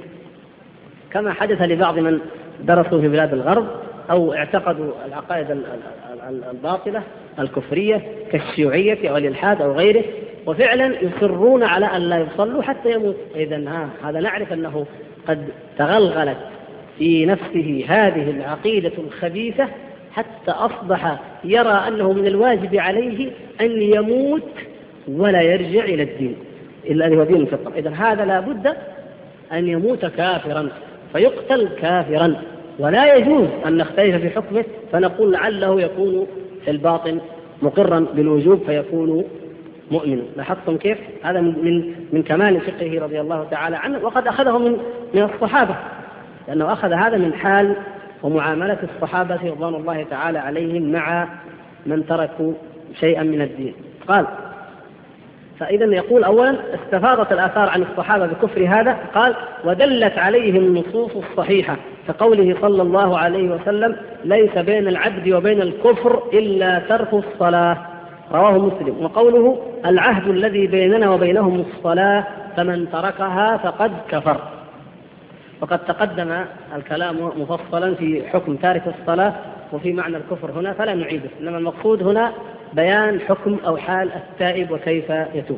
[SPEAKER 1] كما حدث لبعض من درسوا في بلاد الغرب أو اعتقدوا العقائد الباطلة الكفرية كالشيوعية أو الإلحاد أو غيره، وفعلا يصرون على أن لا يصلوا حتى يموت. إذن هذا نعرف أنه قد تغلغلت في نفسه هذه العقيدة الخبيثة حتى أصبح يرى أنه من الواجب عليه أن يموت ولا يرجع إلى الدين الذي هو دين الفطر. إذن هذا لا بد أن يموت كافرا فيقتل كافرا، ولا يجوز أن نختلف في حكمه فنقول لعله يكون في الباطن مقرا بالوجوب فيكون مؤمنا. لاحظتم كيف؟ هذا من من كمال فقهه رضي الله تعالى عنه، وقد أخذه من من الصحابة، لأنه أخذ هذا من حال ومعاملة الصحابة رضوان الله تعالى عليهم مع من تركوا شيئا من الدين. قال: فإذا يقول أولا استفاضت الآثار عن الصحابة بكفر هذا. قال: ودلت عليه النصوص الصحيحة كقوله صلى الله عليه وسلم: ليس بين العبد وبين الكفر إلا ترك الصلاة، رواه مسلم. وقوله: العهد الذي بيننا وبينهم الصلاة فمن تركها فقد كفر. وقد تقدم الكلام مفصلا في حكم تارك الصلاة وفي معنى الكفر هنا فلا نعيده، إنما المقصود هنا بيان حكم أو حال التائب وكيف يتوب.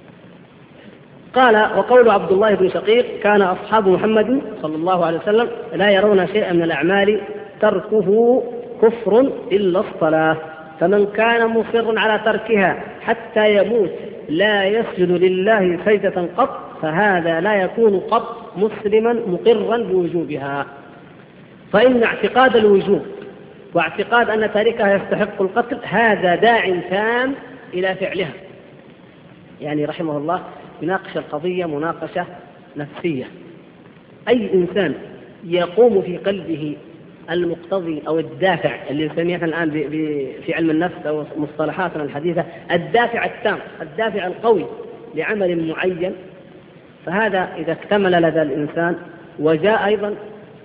[SPEAKER 1] قال: وقول عبد الله بن شقيق: كان أصحاب محمد صلى الله عليه وسلم لا يرون شيئا من الأعمال تركه كفر إلا الصلاة، فمن كان مصرا على تركها حتى يموت لا يسجد لله سجدة قط فهذا لا يكون قط مسلما مقرا بوجوبها. فإن اعتقاد الوجوب واعتقاد أن تاركها يستحق القتل هذا داع تام إلى فعلها. يعني رحمه الله يناقش القضية مناقشة نفسية. أي إنسان يقوم في قلبه المقتضي أو الدافع اللي نسميه الآن في علم النفس أو مصطلحاتنا الحديثة الدافع التام، الدافع القوي لعمل معين، فهذا إذا اكتمل لدى الإنسان وجاء أيضا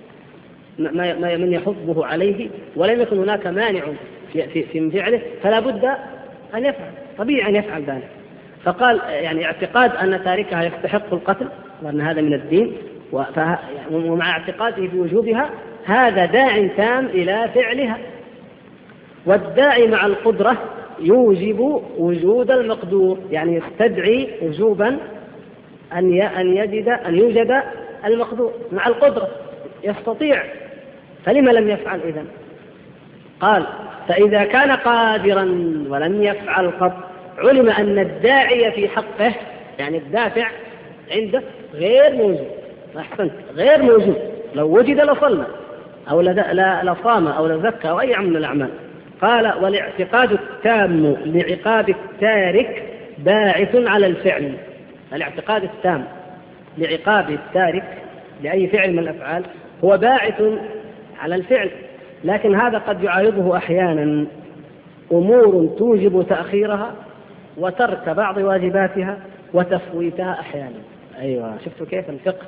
[SPEAKER 1] ما من يحضه عليه ولم يكن هناك مانع في في في فعله فلا بد أن يفعل، طبيعي أن يفعل ذلك. فقال يعني اعتقاد أن تاركها يستحق القتل وأن هذا من الدين، ومع اعتقاده بوجوبها هذا داع تام إلى فعلها. والداعي مع القدرة يوجب وجود المقدور، يعني يستدعي وجوبا أن أن يجد أن يوجد المقدور مع القدرة، يستطيع، فلما لم يفعل إذن؟ قال: فإذا كان قادرا ولم يفعل قط علم أن الداعي في حقه، يعني الدافع عنده غير موجود. أحسنت، غير موجود، لو وجد لصلى أو لصام أو لزكى أو أي عمل من الأعمال. قال: والاعتقاد التام لعقاب التارك باعث على الفعل. الاعتقاد التام لعقاب التارك لأي فعل من الأفعال هو باعث على الفعل، لكن هذا قد يعارضه أحيانا أمور توجب تأخيرها وترك بعض واجباتها وتفويتها أحيانا. أيوة، شفتوا كيف الفقه؟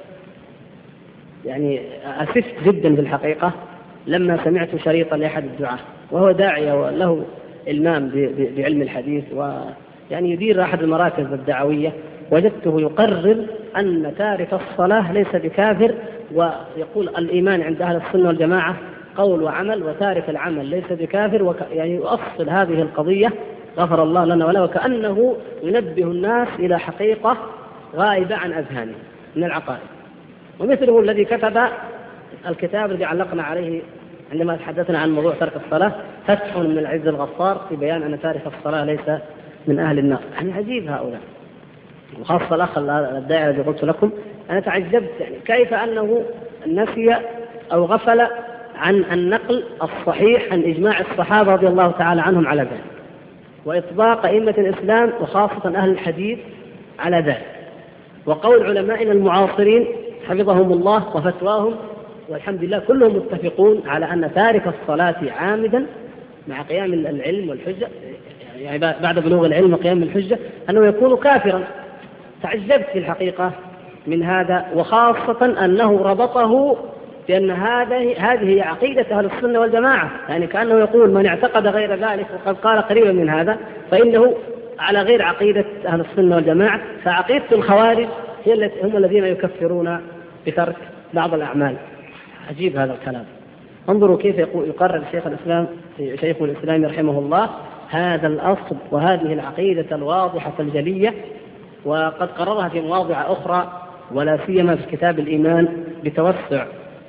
[SPEAKER 1] يعني أسفت جدا في الحقيقة لما سمعت شريطا لأحد الدعاة وهو داعية وله إلمام بعلم الحديث ويعني يدير أحد المراكز الدعوية، وجدته يقرر أن تارك الصلاة ليس بكافر، ويقول الإيمان عند أهل السنة والجماعة قول وعمل، وتارك العمل ليس بكافر، وك... يعني يؤصل هذه القضية غفر الله لنا وله، وكأنه ينبه الناس إلى حقيقة غائبة عن أذهانهم من العقائد. ومثله الذي كتب الكتاب الذي علقنا عليه عندما تحدثنا عن موضوع ترك الصلاة، فتح من العز الغفار في بيان أن تارك الصلاة ليس من أهل النار. يعني عجيب هؤلاء، وخاصة الأخ الداعي الذي قلت لكم، أنا تعجبت يعني كيف أنه نسي أو غفل عن النقل الصحيح عن إجماع الصحابة رضي الله تعالى عنهم على ذلك، وإطباق أئمة الإسلام وخاصة أهل الحديث على ذلك، وقول علمائنا المعاصرين حفظهم الله وفتواهم والحمد لله كلهم متفقون على أن تارك الصلاة عامدا مع قيام العلم والحجة، يعني بعد بلوغ العلم وقيام الحجة، أنه يكون كافرا. تعجبت في الحقيقة من هذا، وخاصة أنه ربطه بأن هذه هذه هي عقيدة أهل السنة والجماعة، يعني كأنه يقول من اعتقد غير ذلك وقد قال قريبا من هذا فإنه على غير عقيدة أهل السنة والجماعة، فعقيدة الخوارج هي التي هم الذين يكفرون بترك بعض الأعمال. عجيب هذا الكلام. انظروا كيف يقرر شيخ الإسلام شيخ الإسلام رحمه الله هذا الأصل وهذه العقيدة الواضحة الجلية، وقد قررها في مواضع أخرى ولا سيما في كتاب الإيمان بتوسع.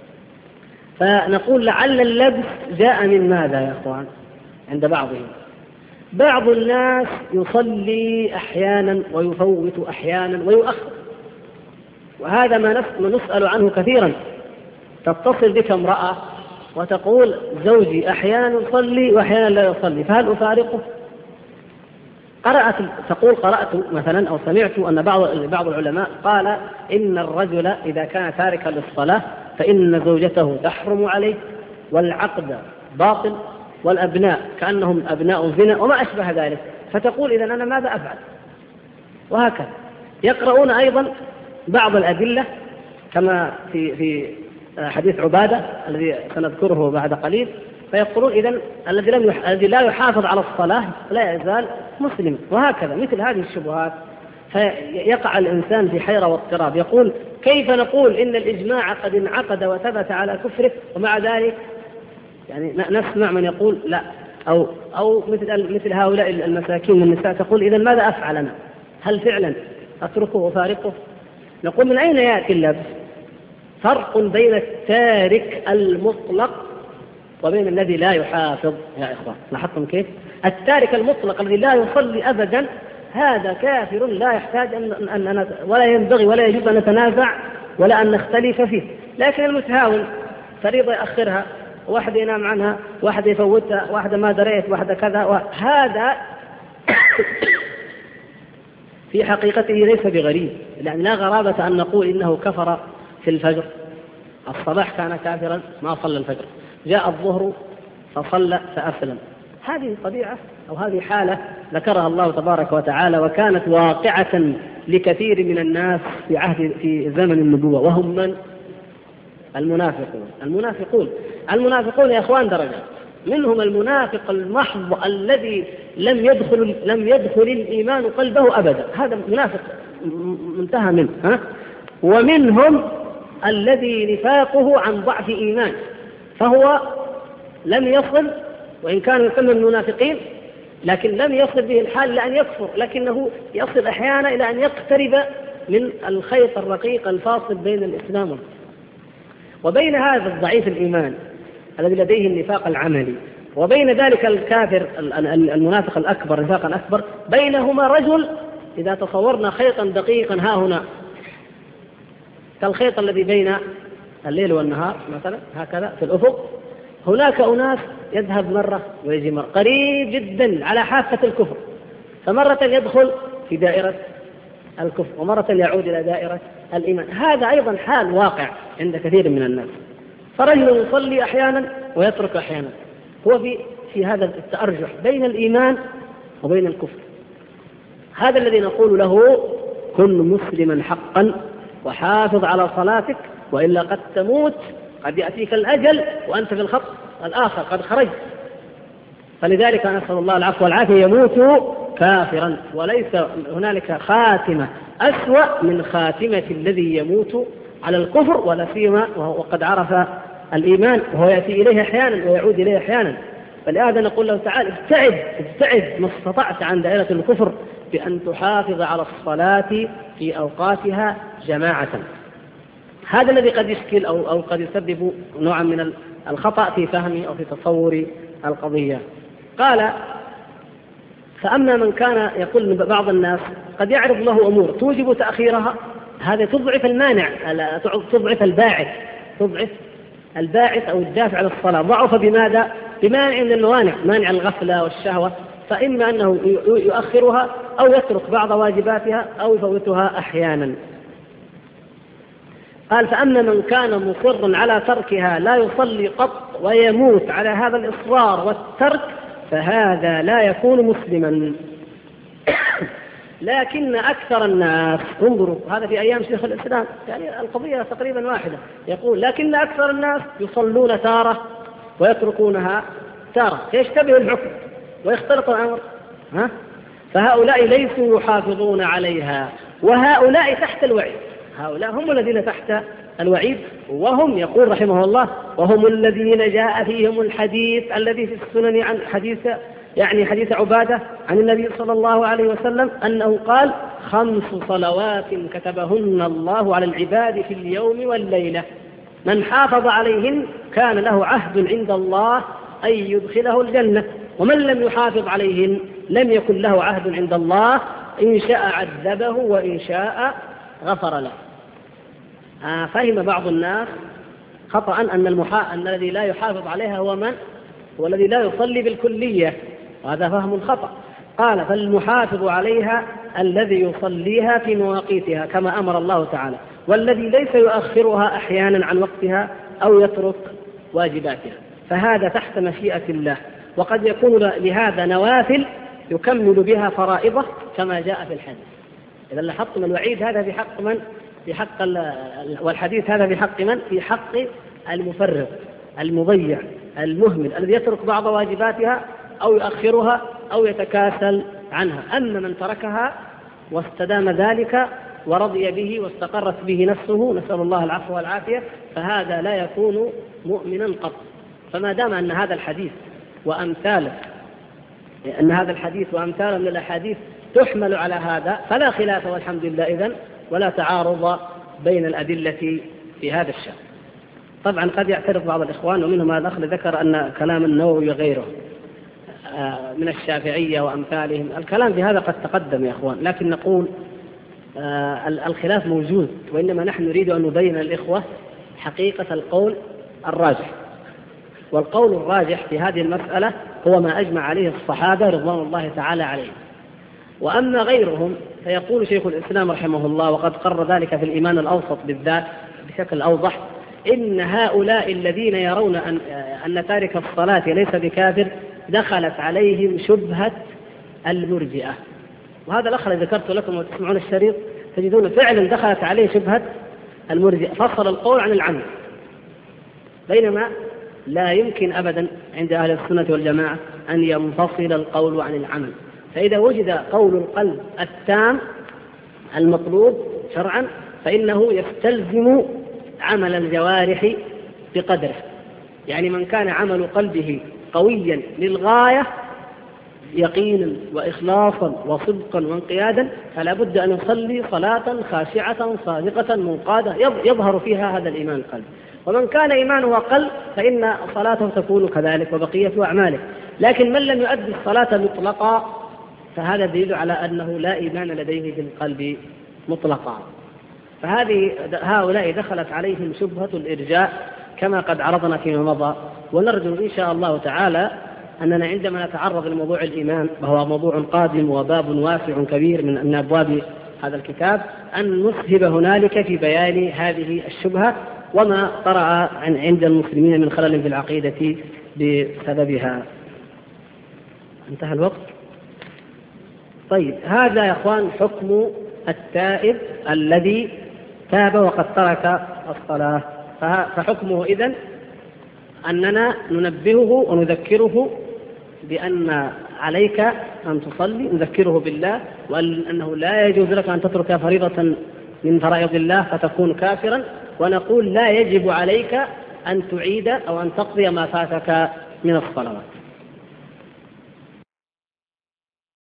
[SPEAKER 1] فنقول لعل اللبس جاء من ماذا يا أخوان؟ عند بعضهم بعض الناس يصلي أحيانا ويفوت أحيانا ويؤخر، وهذا ما نسأل عنه كثيرا. تتصل بك امرأة وتقول زوجي أحيانا يصلي وأحيانا لا يصلي، فهل أفارقه؟ قرأت تقول قرأت مثلا أو سمعت أن بعض بعض العلماء قال إن الرجل إذا كان تاركا للصلاة فإن زوجته تحرم عليه، والعقد باطل، والأبناء كأنهم أبناء زنا وما أشبه ذلك. فتقول إذن أنا ماذا أفعل؟ وهكذا يقرؤون أيضا بعض الأدلة كما في في حديث عبادة الذي سنذكره بعد قليل، فيقولون إذن الذي لم يح... الذي لا يحافظ على الصلاة لا يزال مسلم، وهكذا مثل هذه الشبهات. فيقع الإنسان في حيرة واضطراب، يقول كيف نقول إن الإجماع قد انعقد وثبت على كفره ومع ذلك يعني نسمع من يقول لا، أو أو مثل مثل هؤلاء المساكين من النساء تقول إذن ماذا أفعل أنا؟ هل فعلا أتركه وفارقه؟ نقول من أين يأتي اللبس؟ فرق بين التارك المطلق وبين الذي لا يحافظ. يا إخوان لاحظتم كيف؟ التارك المطلق الذي لا يصلي أبدا هذا كافر لا يحتاج أن, أن, أن ولا ينبغي ولا يجب أن نتنازع ولا أن نختلف فيه. لكن المتهاون فريضة يأخرها، واحد ينام عنها، واحد يفوتها، واحد ما دريت، واحد كذا، وهذا في حقيقته ليس بغريب، لأن لا غرابة أن نقول إنه كفر في الفجر، الصباح كان كافرا ما صلى الفجر، جاء الظهر فصلى فأسلم. هذه طبيعة أو هذه حالة ذكرها الله تبارك وتعالى، وكانت واقعة لكثير من الناس في عهد في زمن النبوة، وهم من؟ المنافقون. المنافقون المنافقون يا إخوان درجات، منهم المنافق المحض الذي لم يدخل لم يدخل الإيمان قلبه أبدا، هذا منافق منتهى منه، ها؟ ومنهم الذي نفاقه عن ضعف إيمان، فهو لم يصل، وإن كانوا يسمى المنافقين لكن لم يصل به الحال إلى أن يكفر، لكنه يصل أحيانا إلى أن يقترب من الخيط الرقيق الفاصل بين الإسلام والكفر. وبين هذا الضعيف الإيمان الذي لديه النفاق العملي وبين ذلك الكافر المنافق الأكبر نفاقا أكبر، بينهما رجل إذا تصورنا خيطا دقيقا ها هنا كالخيط الذي بين الليل والنهار مثلا هكذا في الأفق، هناك أناس يذهب مرة ويجي مرة قريب جدا على حافة الكفر، فمرة يدخل في دائرة الكفر ومرة يعود إلى دائرة الإيمان. هذا أيضا حال واقع عند كثير من الناس، فرجل يصلي أحيانا ويترك أحيانا، هو في في هذا التأرجح بين الإيمان وبين الكفر. هذا الذي نقول له كن مسلما حقا وحافظ على صلاتك، وإلا قد تموت، قد يأتيك الأجل وأنت في الخط الآخر قد خرجت. فلذلك نسأل الله العفو والعافية، يموت كافرا، وليس هنالك خاتمة أسوأ من خاتمة الذي يموت على الكفر، ولا سيما وقد عرف الإيمان وهو يأتي إليه أحيانا ويعود إليه أحيانا. فلهذا نقول له تعالى ابتعد ابتعد ما استطعت عن دائرة الكفر بأن تحافظ على الصلاة في أوقاتها جماعة. هذا الذي قد يشكل أو, أو قد يسبب نوعا من الخطأ في فهمه أو في تصور القضية. قال فأما من كان يقول بعض الناس قد يعرض له أمور توجب تأخيرها، هذا تضعف المانع، تضعف الباعث تضعف الباعث أو الدافع على الصلاة. ضعف بماذا؟ بمانع من الموانع، مانع الغفلة والشهوة، فإما أنه يؤخرها أو يترك بعض واجباتها أو يفوتها أحيانا. قال فأما من كان مصرا على تركها لا يصلي قط ويموت على هذا الإصرار والترك فهذا لا يكون مسلما. لكن أكثر الناس، انظروا هذا في أيام شيخ الإسلام، يعني القضية تقريبا واحدة، يقول لكن أكثر الناس يصلون تارة ويتركونها تارة، يشتبه الحكم ويختلط الأمر، ها؟ فهؤلاء ليسوا يحافظون عليها، وهؤلاء تحت الوعيد، هؤلاء هم الذين تحت الوعيد، وهم يقول رحمه الله وهم الذين جاء فيهم الحديث الذي في السنن عن حديث يعني حديث عبادة عن النبي صلى الله عليه وسلم أنه قال خمس صلوات كتبهن الله على العباد في اليوم والليلة من حافظ عليهن كان له عهد عند الله أن يدخله الجنة، ومن لم يحافظ عليهن لم يكن له عهد عند الله، إن شاء عذبه وإن شاء غفر له. آه فهم بعض الناس خطأ أن, المحا... أن الذي لا يحافظ عليها هو من؟ هو الذي لا يصلي بالكلية، وهذا فهم خطأ. قال فالمحافظ عليها الذي يصليها في مواقيتها كما أمر الله تعالى، والذي ليس يؤخرها أحيانا عن وقتها أو يترك واجباتها، فهذا تحت مشيئة الله. وقد يكون لهذا نوافل يكمل بها فرائضه كما جاء في الحديث. إذا لاحظتم الوعيد هذا في حق من؟ في حق والحديث هذا في حق من؟ في حق المفرط المضيع المهمل الذي يترك بعض واجباتها أو يؤخرها أو يتكاسل عنها. أما من تركها واستدام ذلك ورضي به واستقرت به نفسه، نسأل الله العفو والعافية، فهذا لا يكون مؤمنا قط. فما دام أن هذا الحديث وأمثاله أن هذا الحديث وأمثاله من الأحاديث تحمل على هذا فلا خلاف والحمد لله إذن، ولا تعارض بين الأدلة في هذا الشأن. طبعا قد يعترض بعض الإخوان، ومنهم الأخ ذكر أن كلام النووي وغيره من الشافعية وأمثالهم، الكلام في هذا قد تقدم يا أخوان، لكن نقول الخلاف موجود، وإنما نحن نريد أن نبين الإخوة حقيقة القول الراجح. والقول الراجح في هذه المسألة هو ما أجمع عليه الصحابة رضوان الله تعالى عليهم. وأما غيرهم فيقول شيخ الإسلام رحمه الله، وقد قرر ذلك في الإيمان الأوسط بالذات بشكل أوضح، إن هؤلاء الذين يرون أن, أن تارك الصلاة ليس بكافر دخلت عليهم شبهة المرجئة. وهذا الأخ الذي ذكرت لكم وتسمعون الشريط تجدون فعلا دخلت عليه شبهة المرجئة، فصل القول عن العمل، بينما لا يمكن أبدا عند أهل السنة والجماعة أن ينفصل القول عن العمل. فإذا وجد قول القلب التام المطلوب شرعا فإنه يستلزم عمل الجوارح بقدره. يعني من كان عمل قلبه قويا للغاية يقينا وإخلاصا وصدقا وانقيادا فلا بد أن يصلي صلاة خاشعة صادقة منقادة يظهر فيها هذا الإيمان القلب. ومن كان إيمانه أقل فإن صلاته تكون كذلك وبقية أعماله. لكن من لم يؤدي الصلاة مطلقا فهذا دليل على أنه لا إيمان لديه بالقلب مطلقا. فهذه هؤلاء دخلت عليهم شبهة الإرجاء كما قد عرضنا فيما مضى، ونرجو إن شاء الله تعالى أننا عندما نتعرض لموضوع الإيمان وهو موضوع قادم وباب واسع كبير من أبواب هذا الكتاب أن نسهب هنالك في بيان هذه الشبهة وما طرأ عند المسلمين من خلل في العقيدة بسببها. انتهى الوقت. طيب هذا يا أخوان حكم التائب الذي تاب وقد ترك الصلاة. فحكمه إذن أننا ننبهه ونذكره بأن عليك أن تصلي، نذكره بالله وأنه لا يجوز لك أن تترك فريضة من فرائض الله فتكون كافرا، ونقول لا يجب عليك أن تعيد أو أن تقضي ما فاتك من الصلوات.